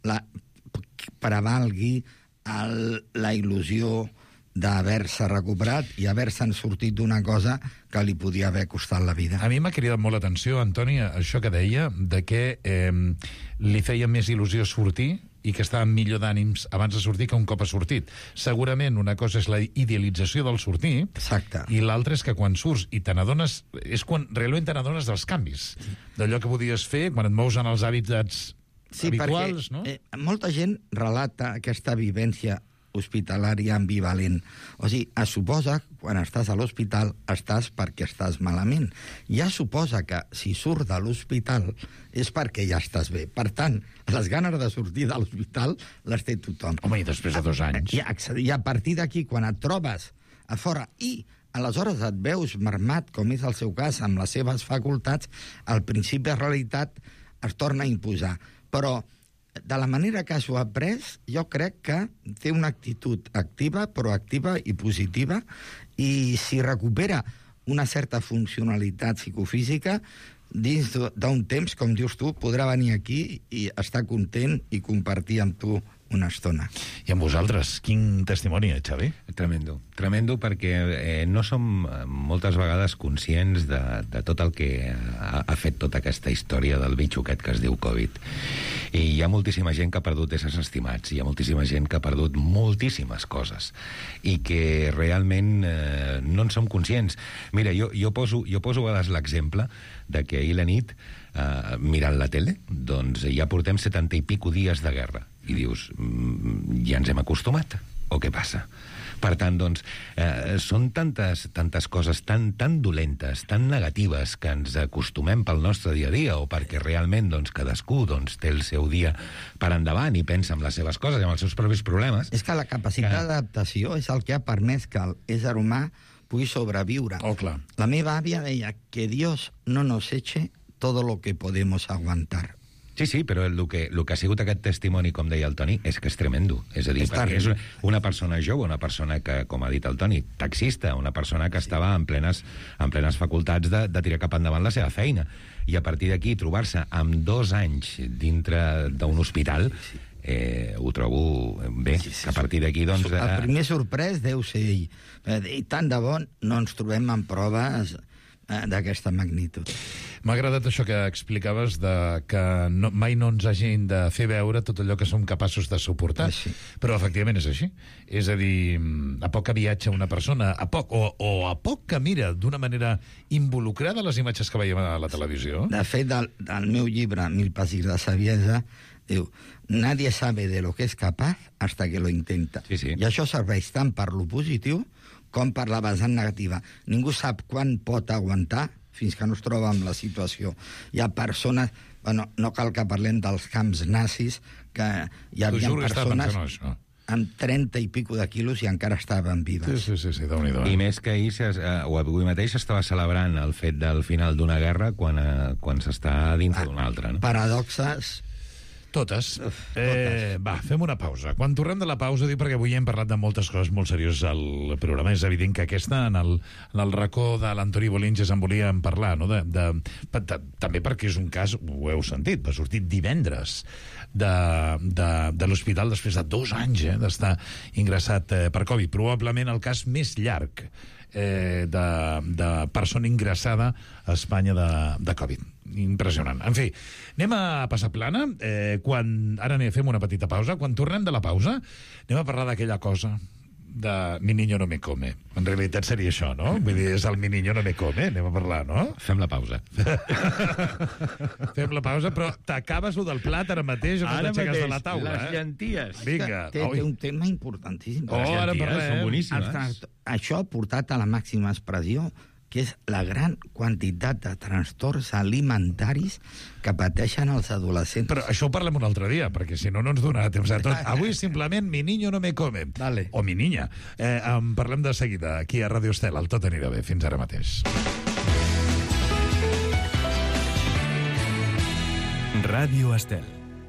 prevalgui la il·lusió d'haver-se recuperat i haver-se'n sortit d'una cosa que li podia haver costat la vida. A mi m'ha cridat molt l'atenció, Antoni, això que deia, de que li feia més il·lusió sortir i que estava millor d'ànims abans de sortir que un cop ha sortit. Segurament una cosa és la idealització del sortir. Exacte. I l'altra és que quan surts i te n'adones, és quan realment te n'adones dels canvis, d'allò que podies fer quan et mous en els hàbits habituals, no? Molta gent relata aquesta vivència hospitalària ambivalent. O sigui, es suposa que quan estàs a l'hospital estàs perquè estàs malament. Ja suposa que si surt de l'hospital és perquè ja estàs bé. Per tant, les ganes de sortir de l'hospital les té tothom. Home, i després de 2 anys? I a partir d'aquí, quan et trobes a fora i aleshores et veus mermat, com és el seu cas, amb les seves facultats, el principi de realitat es torna a imposar. Però de la manera que s'ho ha pres, jo crec que té una actitud activa, proactiva i positiva, i si recupera una certa funcionalitat psicofísica, dins d'un temps, com dius tu, podrà venir aquí i estar content i compartir amb tu una estona. I amb vosaltres, quin testimoni, Xavi? Tremendo. Tremendo perquè no som moltes vegades conscients de tot el que ha fet tota aquesta història del bitxo aquest que es diu Covid. I hi ha moltíssima gent que ha perdut éssers estimats, hi ha moltíssima gent que ha perdut moltíssimes coses i que realment no en som conscients. Mira, jo poso a vegades l'exemple de que ahir la nit, mirant la tele, doncs ja portem 70 i pico dies de guerra. I dius, ja ens hem acostumat? O què passa? Per tant, doncs, són tantes coses tan dolentes, tan negatives, que ens acostumem pel nostre dia a dia, o perquè realment cadascú té el seu dia per endavant i pensa en les seves coses i en els seus propis problemes. És que la capacitat d'adaptació és el que ha permès que l'ésser humà pugui sobreviure. Oh, clar. La meva àvia deia que Dios no nos eche todo lo que podemos aguantar. Sí, però el que ha sigut aquest testimoni, com deia el Toni, és que és tremendo. És a dir, perquè és una persona jove, una persona que, com ha dit el Toni, taxista, una persona que estava en plenes facultats de tirar cap endavant la seva feina. I a partir d'aquí, trobar-se amb 2 anys dintre d'un hospital, ho trobo bé, que a partir d'aquí, doncs... El primer sorprès deu ser ell. I tant de bon no ens trobem en proves d'aquesta magnitud. M'ha agradat això que explicaves que mai no ens hagin de fer veure tot allò que som capaços de suportar. Però efectivament és així. És a dir, a poc que viatja una persona, a poc que mira d'una manera involucrada les imatges que veiem a la televisió. De fet, del meu llibre, 1000 passis de saviesa, diu, nadie sabe de lo que es capaz hasta que lo intenta. I això serveix tant per lo positiu com per la vessant negativa. Ningú sap quan pot aguantar fins que no es troba en la situació. Hi ha persones... Bueno, no cal que parlem dels camps nazis, que hi havia persones amb 30 i pico de quilos i encara estaven vives. Sí, Déu-n'hi-do. I més que ahir, o avui mateix, s'estava celebrant el fet del final d'una guerra quan s'està dins d'una altra. No? Paradoxes... Totes. Va, fem una pausa. Quan tornem de la pausa, dic perquè avui hem parlat de moltes coses molt serioses al programa. És evident que aquesta, en el racó de l'Antoni Bolínges, en volíem parlar, no? També perquè és un cas, ho heu sentit, va sortir divendres de l'hospital després de 2 anys d'estar ingressat per Covid. Probablement el cas més llarg de persona ingressada a Espanya de Covid. Impressionant. En fi, anem a passar plana. Ara fem una petita pausa. Quan tornem de la pausa, anem a parlar d'aquella cosa de mi niño no me come. En realitat seria això, no? Vull dir, és el mi niño no me come. Anem a parlar, no? Fem la pausa. Fem la pausa, però t'acabes del plat ara mateix o no t'aixeques de la taula? Les llenties. Vinga. Té un tema importantíssim. Ara parlem. Són boníssimes. Això ha portat a la màxima expressió, que és la gran quantitat de trastorns alimentaris que pateixen els adolescents. Però això ho parlem un altre dia, perquè si no, no ens donarà temps a tot. Avui simplement mi niño no me come. Dale. O mi niña. En parlem de seguida, aquí a Radio Estel. El Tot anirà bé. Fins ara mateix. Ràdio Estel.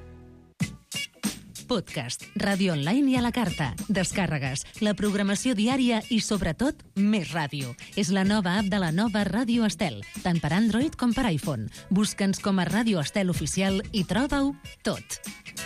Podcast, ràdio online i a la carta, descàrregues, la programació diària i, sobretot, més ràdio. És la nova app de la nova Ràdio Estel, tant per Android com per iPhone. Busca'ns com a Ràdio Estel Oficial i troba-ho tot.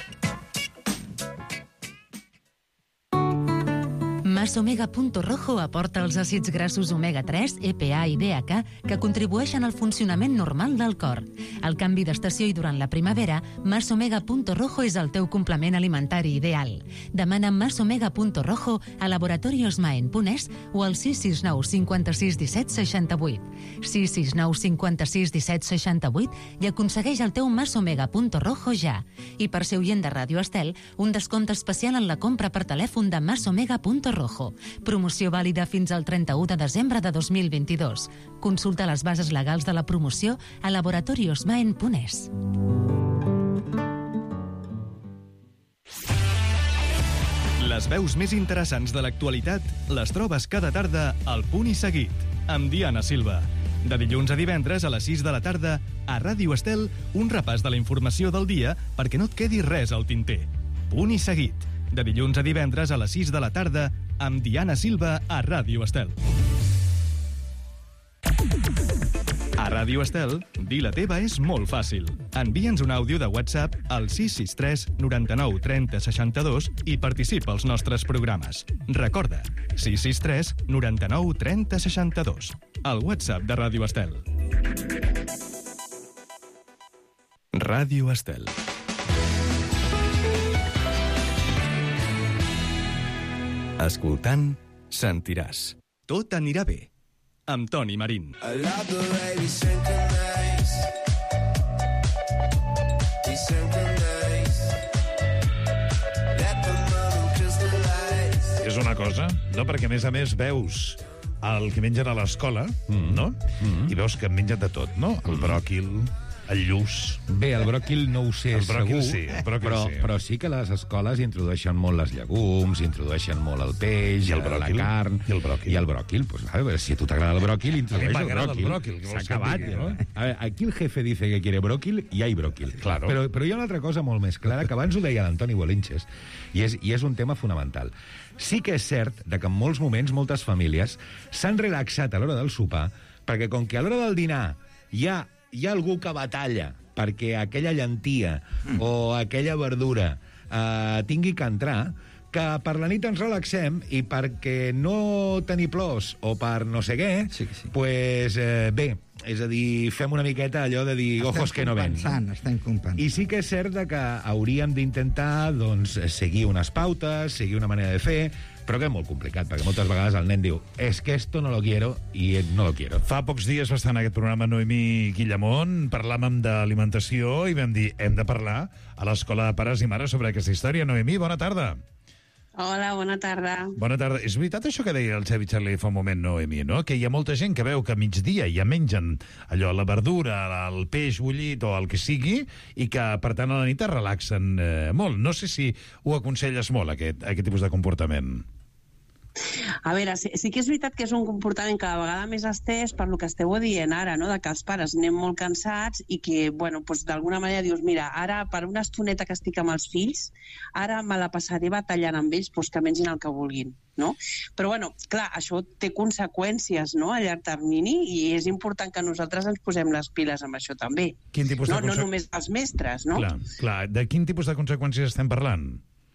Masomega.rojo aporta els àcids grassos omega-3, EPA i DHA que contribueixen al funcionament normal del cor. Al canvi d'estació i durant la primavera, Masomega.rojo és el teu complement alimentari ideal. Demana Masomega.rojo a laboratoriosmaen.es o al 669 56 17 68. 669 56 17 68 i aconsegueix el teu Masomega.rojo ja. I per ser oient de Ràdio Estel, un descompte especial en la compra per telèfon de Masomega.rojo. Promoció vàlida fins al 31 de desembre de 2022. Consulta les bases legals de la promoció a laboratoriosmaen.es. Les veus més interessants de l'actualitat les trobes cada tarda al Punt i Seguit, amb Diana Silva. De dilluns a divendres a les 6 de la tarda, a Ràdio Estel, un repàs de la informació del dia perquè no et quedi res al tinter. Punt i Seguit. De dilluns a divendres a les 6 de la tarda, amb Diana Silva a Ràdio Estel. A Ràdio Estel, dir la teva és molt fàcil. Envia'ns un àudio de WhatsApp al 663 99 30 62 i participa als nostres programes. Recorda, 663 99 30 62. El WhatsApp de Ràdio Estel. Ràdio Estel. Escoltant, sentiràs. Tot anirà bé. Amb Toni Marín. És una cosa, no? Perquè, a més, veus el que mengen a l'escola, no? I veus que mengen de tot, no? El bròquil, el lluç... Bé, el bròquil no ho sé segur, però sí que a les escoles introdueixen molt les llegums, introdueixen molt el peix, la carn... I el bròquil. I el bròquil, pues, a ver, si a tu t'agrada el bròquil, introdueix el bròquil. S'ha acabat, no? A ver, aquí el jefe dice que quiere bròquil i hay bròquil. Claro. Però hi ha una altra cosa molt més clara, que abans ho deia l'Antoni Bolinches, i és un tema fonamental. Sí que és cert que en molts moments moltes famílies s'han relaxat a l'hora del sopar, perquè com que a l'hora del dinar hi ha algú que batalla perquè aquella llentia o aquella verdura tingui que entrar, que per la nit ens relaxem i perquè no tenir plors o per no sé què, pues, bé, és a dir, fem una miqueta allò de dir ojos que no ven. Estem compensant. I sí que és cert que hauríem d'intentar doncs, seguir unes pautes, seguir una manera de fer, però que és molt complicat, perquè moltes vegades el nen diu es que esto no lo quiero i no lo quiero. Fa pocs dies va estar en aquest programa Noemí Guillamón, parlàvem d'alimentació i vam dir hem de parlar a l'Escola de Pares i Mares sobre aquesta història. Noemí, bona tarda. Hola, bona tarda. Bona tarda. És veritat això que deia el Xavi Charlie fa un moment, Noemí, no? Que hi ha molta gent que veu que a migdia ja mengen allò, la verdura, el peix bullit o el que sigui, i que, per tant, a la nit es relaxen molt. No sé si ho aconselles molt, aquest tipus de comportament. A veure, sí que és veritat que és un comportament cada vegada més estès per lo que esteu dient ara, no? De que els pares anem molt cansats i que, bueno, doncs d'alguna manera dius, mira, ara per una estoneta que estic amb els fills, ara me la passaré batallant amb ells, doncs que mengin el que vulguin, no? Però, bueno, clar, això té conseqüències, no?, a llarg termini, i és important que nosaltres ens posem les piles amb això també. Quin tipus de no només els mestres, no? Clar, de quin tipus de conseqüències estem parlant?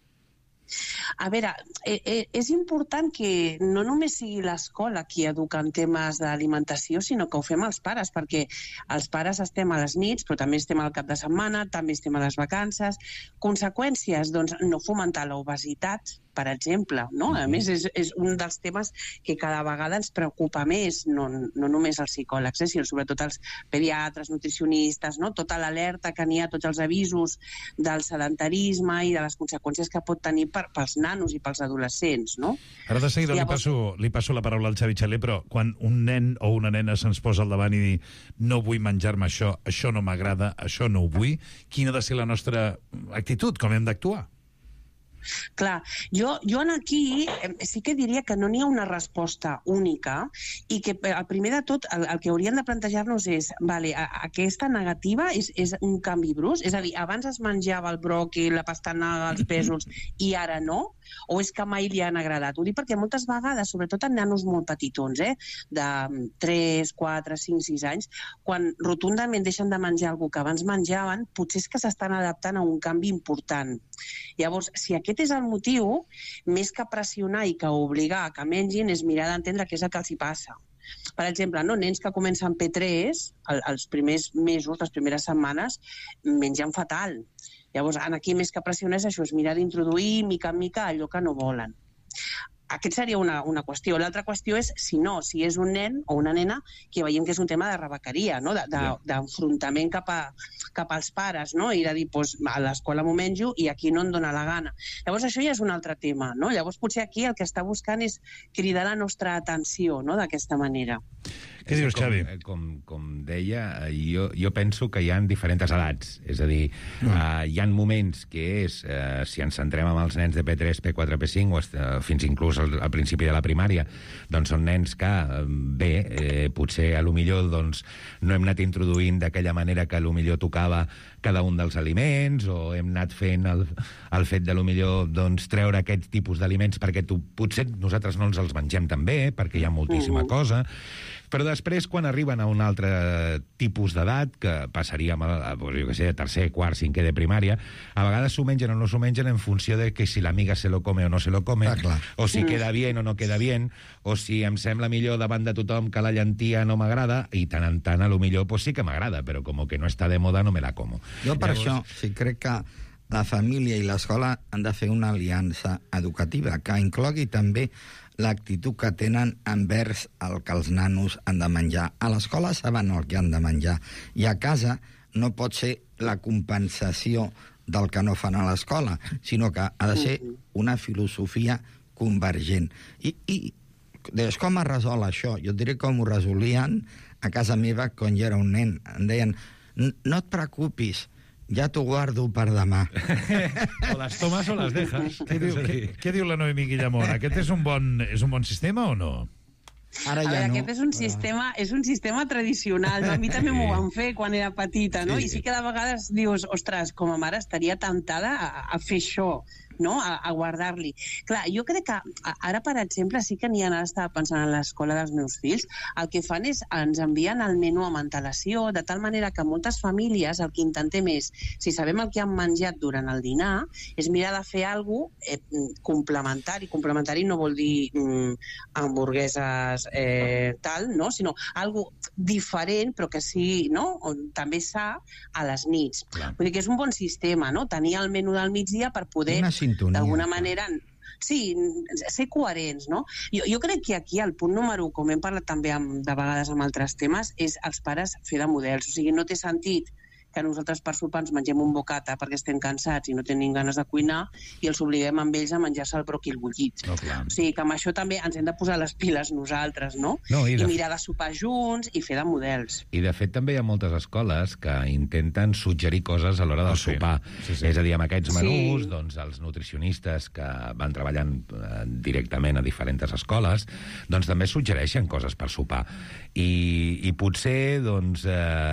A veure, és important que no només sigui l'escola qui educa en temes d'alimentació, sinó que ho fem els pares, perquè els pares estem a les nits, però també estem al cap de setmana, també estem a les vacances. Conseqüències, doncs, no fomentar l'obesitat, per exemple, no? A més, és un dels temes que cada vegada ens preocupa més, no només els psicòlegs, sinó sobretot els pediatres, nutricionistes, no? Tota l'alerta que n'hi ha, tots els avisos del sedentarisme i de les conseqüències que pot tenir pels nanos i pels adolescents, no? Ara de seguida li passo la paraula al Xavi Charlie, però quan un nen o una nena se'ns posa al davant i dir no vull menjar-me això no m'agrada, això no ho vull, quina ha de ser la nostra actitud, com hem d'actuar? Clar, jo aquí sí que diria que no n'hi ha una resposta única i que, el primer de tot, el que hauríem de plantejar-nos és, vale, aquesta negativa és un canvi brusc? És a dir, abans es menjava el bròquil, la pastanaga, els pèsols, i ara no? O és que mai li han agradat? Ho dic perquè moltes vegades, sobretot en nanos molt petitons, de 3, 4, 5, 6 anys, quan rotundament deixen de menjar alguna que abans menjaven, potser és que s'estan adaptant a un canvi important. Llavors, si aquest és el motiu, més que pressionar i que obligar a que mengin, és mirar d'entendre què és el que els hi passa. Per exemple, nens que comencen P3, els primers mesos, les primeres setmanes, mengen fatal. Llavors, aquí més que pressionar és això, és mirar d'introduir mica en mica allò que no volen. Aquest seria una qüestió. L'altra qüestió és si és un nen o una nena que veiem que és un tema de rebequeria, no? D'enfrontament cap als pares, no? I de dir, a l'escola m'ho menjo i aquí no em dóna la gana. Llavors això ja és un altre tema, no? Llavors potser aquí el que està buscant és cridar la nostra atenció, no?, d'aquesta manera. Què dius, Xavi? Com deia, jo penso que hi ha diferents edats. És a dir, hi ha moments que és, si ens centrem en els nens de P3, P4, P5, o fins inclús al principi de la primària, doncs són nens que, bé, potser a lo millor doncs, no hem anat introduint d'aquella manera que a lo millor tocava cada un dels aliments, o hem anat fent el fet de lo millor doncs, treure aquest tipus d'aliments perquè potser nosaltres no els mengem tan bé, perquè hi ha moltíssima cosa. Però després, quan arriben a un altre tipus d'edat, que passaríem a, jo què sé, tercer, quart, cinquè de primària, a vegades s'ho mengen o no s'ho mengen en funció de que si l'amiga se lo come o no se lo come, o si queda bien o no queda bien, o si em sembla millor davant de tothom que la llentia no m'agrada, i tant en tant a lo millor pues sí que m'agrada, però com que no està de moda no me la como. Jo per això sí crec que la família i l'escola han de fer una aliança educativa que inclogui també l'actitud que tenen envers el que els nanos han de menjar. A l'escola saben el que han de menjar i a casa no pot ser la compensació del que no fan a l'escola, sinó que ha de ser una filosofia convergent. I deies, com es resol això? Jo et diré com ho resolien a casa meva quan jo era un nen. Em deien, no et preocupis, ja t'ho guardo per demà. O les tomes o les dejas. Què diu la Noemí Guillamón? Aquest és un bon sistema o no? Ara ja no. Aquest és un sistema tradicional. A mi també m'ho van fer quan era petita, no? I sí que de vegades dius, ostres, com a mare estaria tentada a fer això, no? A guardar-li. Clar, jo crec que ara, per exemple, sí que n'hi ha, estava pensant en l'escola dels meus fills, el que fan és ens envien el menú amb antelació, de tal manera que moltes famílies el que intentem és, si sabem el que han menjat durant el dinar, és mirar de fer alguna cosa complementari. Complementari no vol dir hamburgueses tal, no? Sinó algo diferent, però que sí, no? També sa a les nits. Vull dir que és un bon sistema, no? Tenir el menú del migdia per poder d'alguna manera, sí, ser coherents, no? Jo crec que aquí el punt número 1, com hem parlat també de vegades amb altres temes, és els pares fer de models. O sigui, no té sentit que nosaltres per sopar ens mengem un bocata perquè estem cansats i no tenim ganes de cuinar i els obliguem amb ells a menjar-se el bròquil bullit. O sigui, que amb això també ens hem de posar les piles nosaltres, no? I mirar de sopar junts i fer de models. I de fet també hi ha moltes escoles que intenten suggerir coses a l'hora del sopar. És a dir, amb aquests menús, doncs els nutricionistes que van treballant directament a diferents escoles, doncs també suggereixen coses per sopar. I potser, doncs,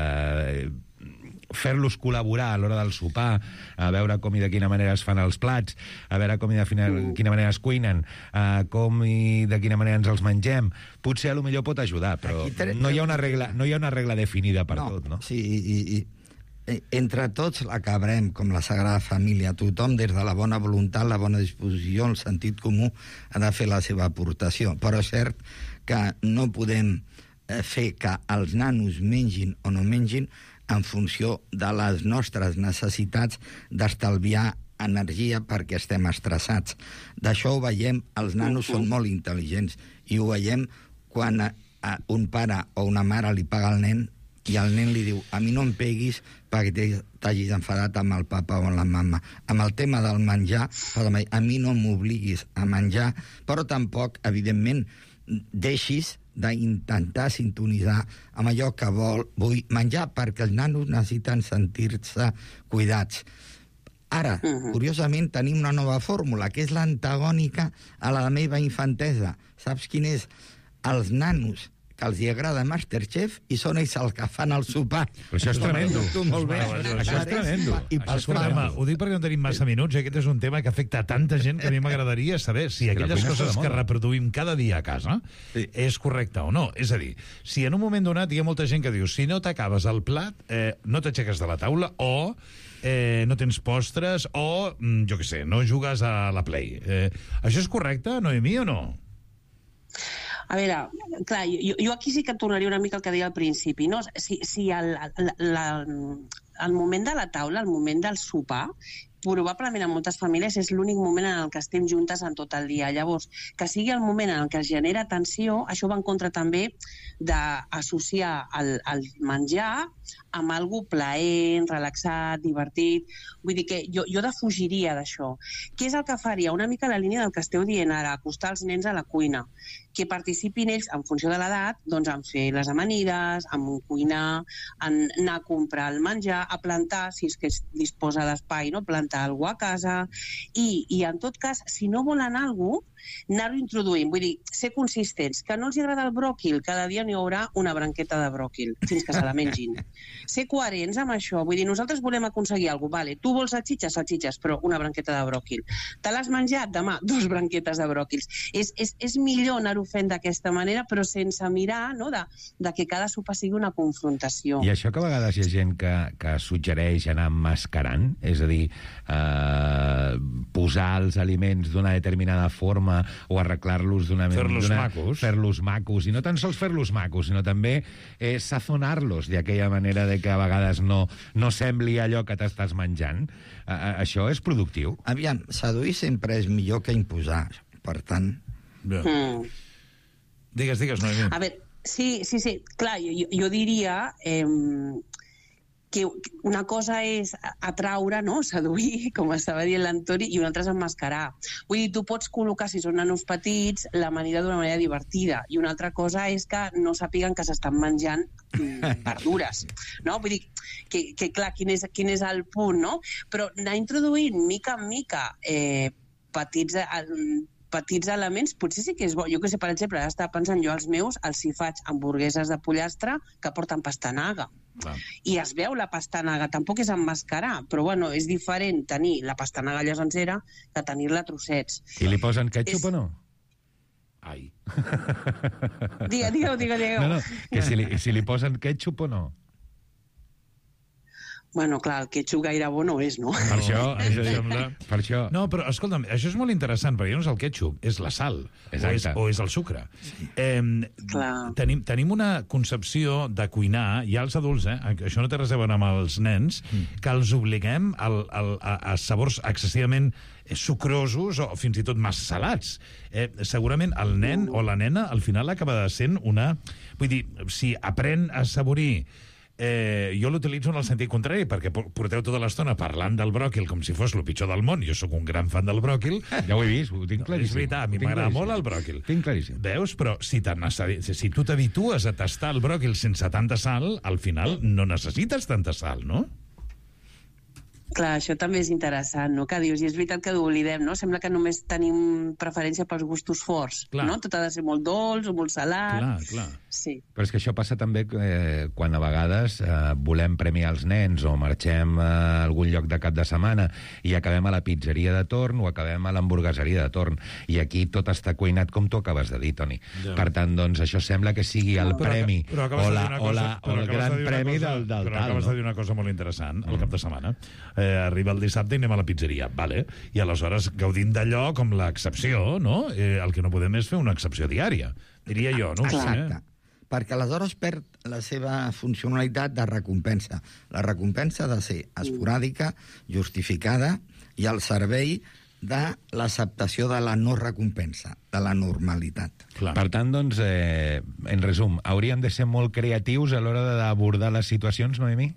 fer-los col·laborar a l'hora del sopar, a veure com i de quina manera es fan els plats, a veure com i de quina manera es cuinen, com i de quina manera ens els mengem, potser a lo millor pot ajudar, però no hi ha una regla definida per tot, no? Sí, i entre tots l'acabarem, com la Sagrada Família. Tothom, des de la bona voluntat, la bona disposició, el sentit comú, ha de fer la seva aportació. Però és cert que no podem fer que els nanos mengin o no mengin en funció de les nostres necessitats d'estalviar energia perquè estem estressats. D'això ho veiem, els nanos són molt intel·ligents, i ho veiem quan un pare o una mare li paga al nen i el nen li diu, a mi no em peguis perquè t'hagis enfadat amb el papa o amb la mama. Amb el tema del menjar, a mi no m'obliguis a menjar, però tampoc, evidentment, deixis d'intentar sintonitzar amb allò que vull menjar, perquè els nanos necessiten sentir-se cuidats. Ara, curiosament, tenim una nova fórmula, que és l'antagònica a la meva infantesa. Saps quin és? Els nanos que els agrada Masterchef i són ells els que fan el sopar. Però això és tremendo. Això és tremendo. Escolta, ho dic perquè no tenim massa minuts, aquest és un tema que afecta a tanta gent que a mi m'agradaria saber si aquelles coses que reproduïm cada dia a casa és correcte o no. És a dir, si en un moment donat hi ha molta gent que diu, si no t'acabes el plat, no t'aixeques de la taula, o no tens postres, o, jo què sé, no jugues a la Play. Això és correcte, Noemí, o no? A veure, clar, jo aquí sí que tornaria una mica al que deia al principi, no? Si el moment de la taula, el moment del sopar, probablement en moltes famílies és l'únic moment en el que estem juntes en tot el dia. Llavors, que sigui el moment en el que es genera tensió, això va en contra també d'associar el menjar amb algú plaent, relaxat, divertit. Vull dir que jo defugiria d'això. Què és el que faria? Una mica la línia del que esteu dient ara, acostar els nens a la cuina. Que participin ells, en funció de l'edat, doncs en fer les amanides, en cuinar, en anar a comprar el menjar, a plantar, si és que es disposa d'espai, no? Plantar alguna cosa a casa, i en tot cas, si no volen alguna cosa, anar-ho introduint, vull dir, ser consistents. Que no els agrada el bròquil, cada dia n'hi haurà una branqueta de bròquil, fins que se la mengin. Ser coherents amb això, vull dir, nosaltres volem aconseguir alguna cosa, vale, tu vols salsitxes, però una branqueta de bròquil. Te l'has menjat? Demà, 2 branquetes de bròquils. És millor anar-ho fent d'aquesta manera, però sense mirar, no?, de que cada sopa sigui una confrontació. I això que a vegades hi ha gent que suggereix anar mascarant, és a dir, posar els aliments d'una determinada forma forma o arreglar-los d'una manera... Fer-los macos. Fer-los macos, i no tan sols fer-los macos, sinó també sazonar-los d'aquella manera de que a vegades no sembli allò que t'estàs menjant. Això és productiu. Aviam, seduir sempre és millor que imposar, per tant... Digues, Noemí. A veure, sí, clar, jo diria que una cosa és atraure, no?, seduir, com estava dient l'Antoni, i una altra és emmascarar. Vull dir, tu pots col·locar, si són nanos petits, l'amanida d'una manera divertida, i una altra cosa és que no sàpiguen que s'estan menjant verdures, no? Vull dir, que clar, quin és el punt, no? Però anar introduint mica en mica petits elements, potser sí que és bo. Jo que sé, per exemple, ara estava pensant jo als meus, els hi faig hamburgueses de pollastre que porten pastanaga. I es veu la pastanaga, tampoc és emmascarar, però bueno, és diferent tenir la pastanaga allò sencera que tenir-la a trossets. I li posen ketchup o no? Ai. Digueu. No, que si li posen ketchup o no? Bueno, clar, el ketchup gaire bo no és, no? Per això, és a dir, per això... No, però escolta'm, això és molt interessant, perquè no és el ketchup, és la sal, o és el sucre. Sí. Tenim una concepció de cuinar, i als adults, això no té res a veure amb els nens, que els obliguem a sabors excessivament sucrosos o fins i tot massa salats. Segurament el nen o la nena al final acaba sent una... Vull dir, si aprèn a saborir jo l'utilitzo en el sentit contrari, perquè porteu tota l'estona parlant del bròquil com si fos el pitjor del món. Jo sóc un gran fan del bròquil. Ja ho he vist, ho tinc claríssim. És veritat, a mi m'agrada molt el bròquil. Tinc claríssim. Veus? Però si tu t'habitues a tastar el bròquil sense tanta sal, al final no necessites tanta sal, no? Clar, això també és interessant, no? Que dius, i és veritat que ho oblidem, no? Sembla que només tenim preferència pels gustos forts, no? Tot ha de ser molt dolç o molt salat. Clar. Sí. Però és que això passa també quan a vegades volem premiar els nens o marxem a algun lloc de cap de setmana i acabem a la pizzeria de torn o acabem a l'hamburgueseria de torn. I aquí tot està cuinat com tu acabes de dir, Toni. Ja. Per tant, doncs, això sembla que sigui el premi o el gran premi del tal. Però acabes de dir una cosa molt interessant el cap de setmana. Arriba el dissabte i anem a la pizzeria, vale? I aleshores gaudim d'allò com l'excepció, no? El que no podem és fer una excepció diària, diria jo, no? Exacte. Perquè aleshores perd la seva funcionalitat de recompensa. La recompensa ha de ser esporàdica, justificada i al servei de l'acceptació de la no recompensa, de la normalitat. Clar. Per tant, doncs, en resum, hauríem de ser molt creatius a l'hora d'abordar les situacions, Noemí?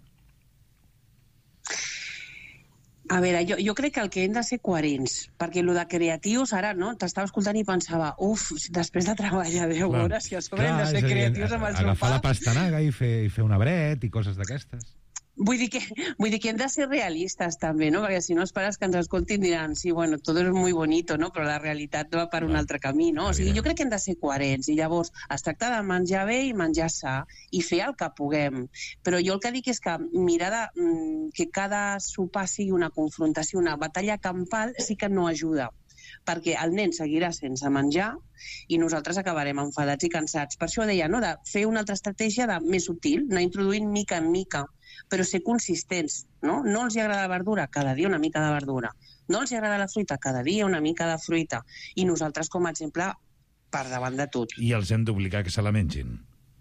A veure, jo crec que el que hem de ser coherents, perquè el de creatius, ara, no? T'estava escoltant i pensava, després de treballar 10 hores, si a sobre hem de ser creatius amb el sopar... Agafar la pastanaga i fer un arbret i coses d'aquestes. Vull dir que hem de ser realistes també, no? Perquè si no esperes que ens escoltin diran sí, bueno, todo es muy bonito, no? Però la realitat va per un altre camí, no? O sigui, jo crec que hem de ser coherents i llavors es tracta de menjar bé i menjar sa i fer el que puguem. Però jo el que dic és que mirar que cada sopar sigui una confrontació, una batalla campal, sí que no ajuda, perquè el nen seguirà sense menjar i nosaltres acabarem enfadats i cansats. Per això deia, no?, de fer una altra estratègia més sutil, anar introduint mica en mica, però ser consistents, no? No els agrada la verdura, cada dia una mica de verdura. No els agrada la fruita, cada dia una mica de fruita. I nosaltres, com a exemple, per davant de tot. I els hem d'obligar que se la mengin?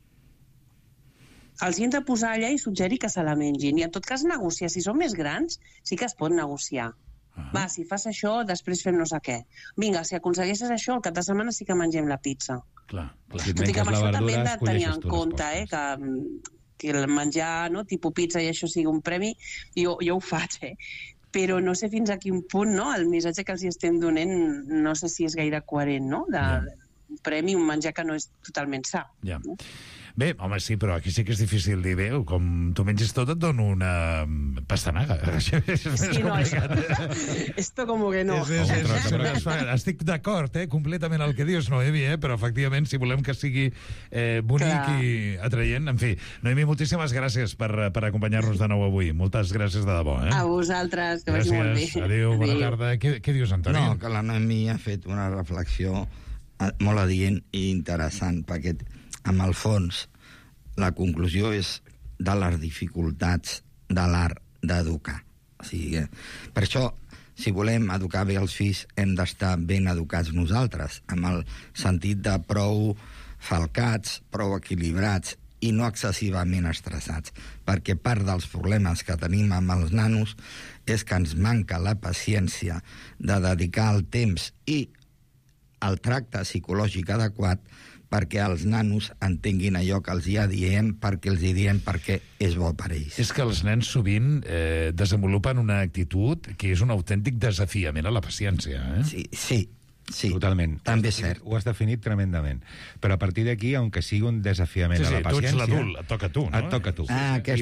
Els hem de posar allà i suggerir que se la mengin. I en tot cas negociar. Si són més grans, sí que es pot negociar. Va, si fas això, després fem no sé què. Vinga, si aconsegueixes això, el cap de setmana sí que mengem la pizza. Clar. Si tot i que amb això també hem de tenir en compte, que el menjar, no, tipus pizza i això sigui un premi, jo ho faig, però no sé fins a quin punt, no, el missatge que els estem donant no sé si és gaire coherent, no, un premi, un menjar que no és totalment sa. Ja. Bé, home, sí, però aquí sí que és difícil dir, bé, com tu menges tot et dono una pastanaga. Sí, no, esto como que no. Estic d'acord, completament el que dius, Noemi, però efectivament, si volem que sigui bonic i atraient, en fi. Noemi, moltíssimes gràcies per acompanyar-nos de nou avui. Moltes gràcies de debò. A vosaltres, que vagi molt bé. Adéu, bona tarda. Què dius, Antoni? No, que la Noemi ha fet una reflexió molt adient i interessant, perquè amb el fons, la conclusió és de les dificultats de l'art d'educar. O sigui, per això si volem educar bé els fills, hem d'estar ben educats nosaltres, amb el sentit de prou falcats, prou equilibrats i no excessivament estressats, perquè part dels problemes que tenim amb els nanos és que ens manca la paciència de dedicar el temps i el tracte psicològic adequat perquè els nanos entenguin allò que els hi diem, perquè els hi diem perquè és bo per ells. És que els nens sovint desenvolupen una actitud que és un autèntic desafiament a la paciència. Sí. Totalment. També és cert. Ho has definit tremendament. Però a partir d'aquí, aunque sigui un desafiament a la paciència... Tu ets l'adult, et toca a tu, no? Et toca a tu.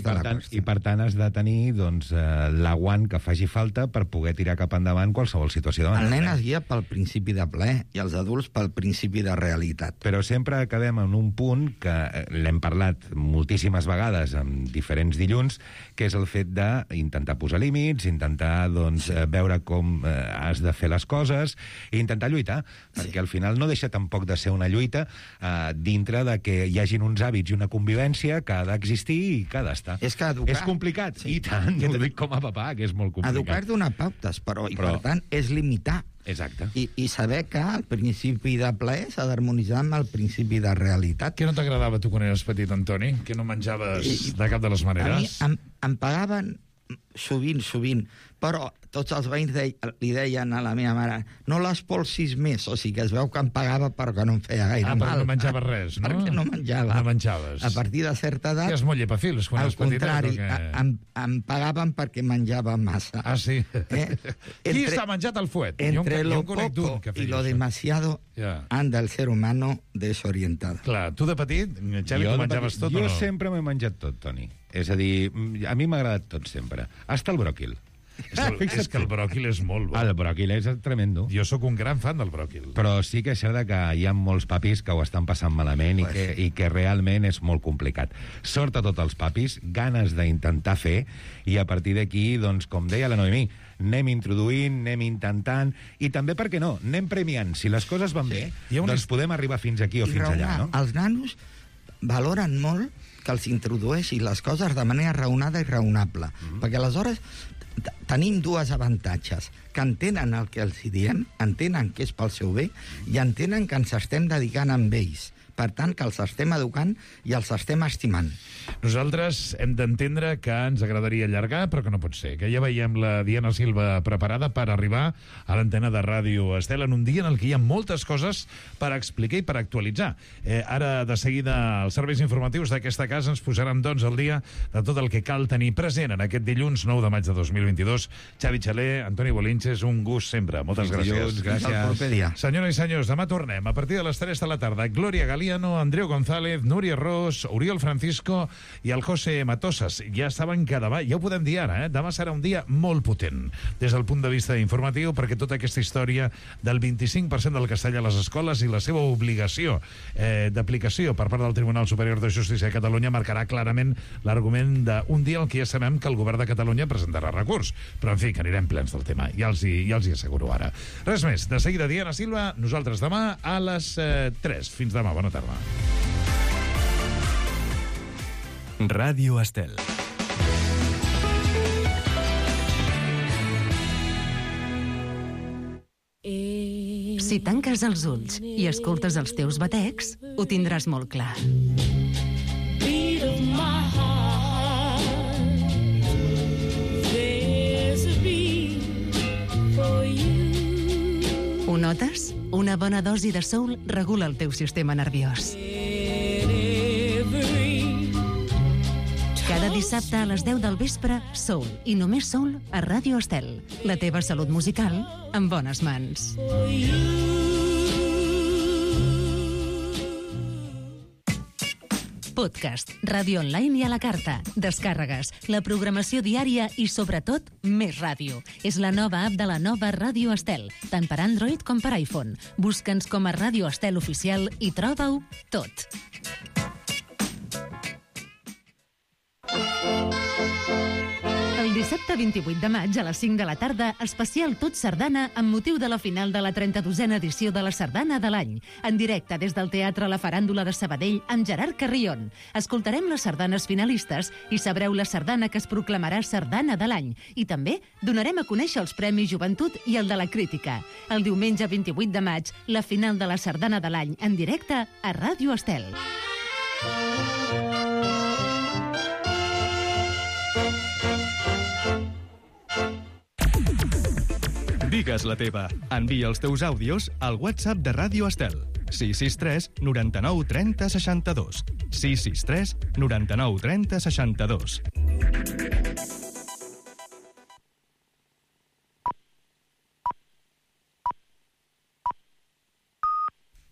I per tant has de tenir l'aguant que faci falta per poder tirar cap endavant qualsevol situació davant. El nen es guia pel principi de plaer i els adults pel principi de realitat. Però sempre acabem en un punt que l'hem parlat moltíssimes vegades en diferents dilluns, que és el fet d'intentar posar límits, intentar veure com has de fer les coses i intentar lluitar, perquè al final no deixa tampoc de ser una lluita dintre de que hi hagin uns hàbits i una convivència que ha d'existir i que ha d'estar. És que educar... És complicat, i tant, ho dic com a papà, que és molt complicat. Educar donar pautes, però per tant, és limitar. Exacte. I saber que el principi de plaer s'ha d'harmonitzar amb el principi de realitat. Què no t'agradava tu quan eres petit, Antoni? Que no menjaves de cap de les maneres? A mi em pagaven sovint, però tots els veïns li deien a la meva mare no l'espolsis més, o sigui que es veu que em pagava però que no em feia gaire mal. Perquè no menjaves res, no? Perquè no menjava. No menjaves. A partir de certa edat... Que és molt llepafils quan eres petit. Al contrari, em pagaven perquè menjava massa. Ah, sí? Qui s'ha menjat el fuet? Entre lo poco y lo demasiado anda el ser humano desorientado. Clar, tu de petit, Xavi, tu menjaves tot o no? Jo sempre m'he menjat tot, Toni. És a dir, a mi m'ha agradat tot sempre. Hasta el bròquil. És que el bròquil és molt bo. El bròquil és tremendo. Jo sóc un gran fan del bròquil. Però sí que és cert que hi ha molts papis que ho estan passant malament i que realment és molt complicat. Sort a tots els papis, ganes d'intentar fer, i a partir d'aquí, doncs, com deia la Noemí, anem introduint, anem intentant, i també, per què no, anem premiant. Si les coses van bé, doncs podem arribar fins aquí o fins allà, no? Els nanos valoren molt que els introdueixi les coses de manera raonada i raonable, perquè aleshores tenim dos avantatges, que entenen el que els diem, entenen que és pel seu bé i entenen que ens estem dedicant amb ells. Per tant, que els estem educant i els estem estimant. Nosaltres hem d'entendre que ens agradaria allargar, però que no pot ser. Que ja veiem la Diana Silva preparada per arribar a l'antena de Ràdio Estel en un dia en el que hi ha moltes coses per explicar i per actualitzar. Ara, de seguida, els serveis informatius d'aquesta casa ens posaran, doncs, al dia de tot el que cal tenir present en aquest dilluns 9 de maig de 2022. Xavi Xaler, Antoni Bolinches, un gust sempre. Moltes gràcies. Gràcies. Senyores i senyors, demà tornem a partir de les 3 de la tarda. Glòria Galiano, Andreu González, Núria Ros, Oriol Francisco i el José Matosas. Ja saben que demà, ja ho podem dir ara, demà serà un dia molt potent des del punt de vista informatiu, perquè tota aquesta història del 25% del castellà a les escoles i la seva obligació d'aplicació per part del Tribunal Superior de Justícia de Catalunya marcarà clarament l'argument d'un dia en què ja sabem que el govern de Catalunya presentarà recurs. Però, en fi, que anirem plens del tema. Ja els hi asseguro ara. Res més. De seguida, Diana Silva, nosaltres demà a les 3. Fins demà. Bona tarda. Ràdio Estel. Si tanques els ulls i escoltes els teus batecs, ho tindràs molt clar. Ho notes? Una bona dosi de soul regula el teu sistema nerviós. Cada dissabte a les 10 del vespre, soul, i només soul, a Ràdio Estel. La teva salut musical en bones mans. Podcast, ràdio online i a la carta, descàrregues, la programació diària i, sobretot, més ràdio. És la nova app de la nova Ràdio Estel, tant per Android com per iPhone. Busca'ns com a Ràdio Estel Oficial i troba-ho tot. El Dissabte 28 de maig a les 5 de la tarda, especial Tot Sardana amb motiu de la final de la 32a edició de la Sardana de l'any. En directe des del Teatre La Faràndula de Sabadell amb Gerard Carrion. Escoltarem les sardanes finalistes i sabreu la sardana que es proclamarà Sardana de l'any. I també donarem a conèixer els Premis Joventut i el de la Crítica. El diumenge 28 de maig, la final de la Sardana de l'any en directe a Ràdio Estel. Digues la teva. Envia els teus àudios al WhatsApp de Ràdio Estel. 663 99 30 62. 663 99 30 62.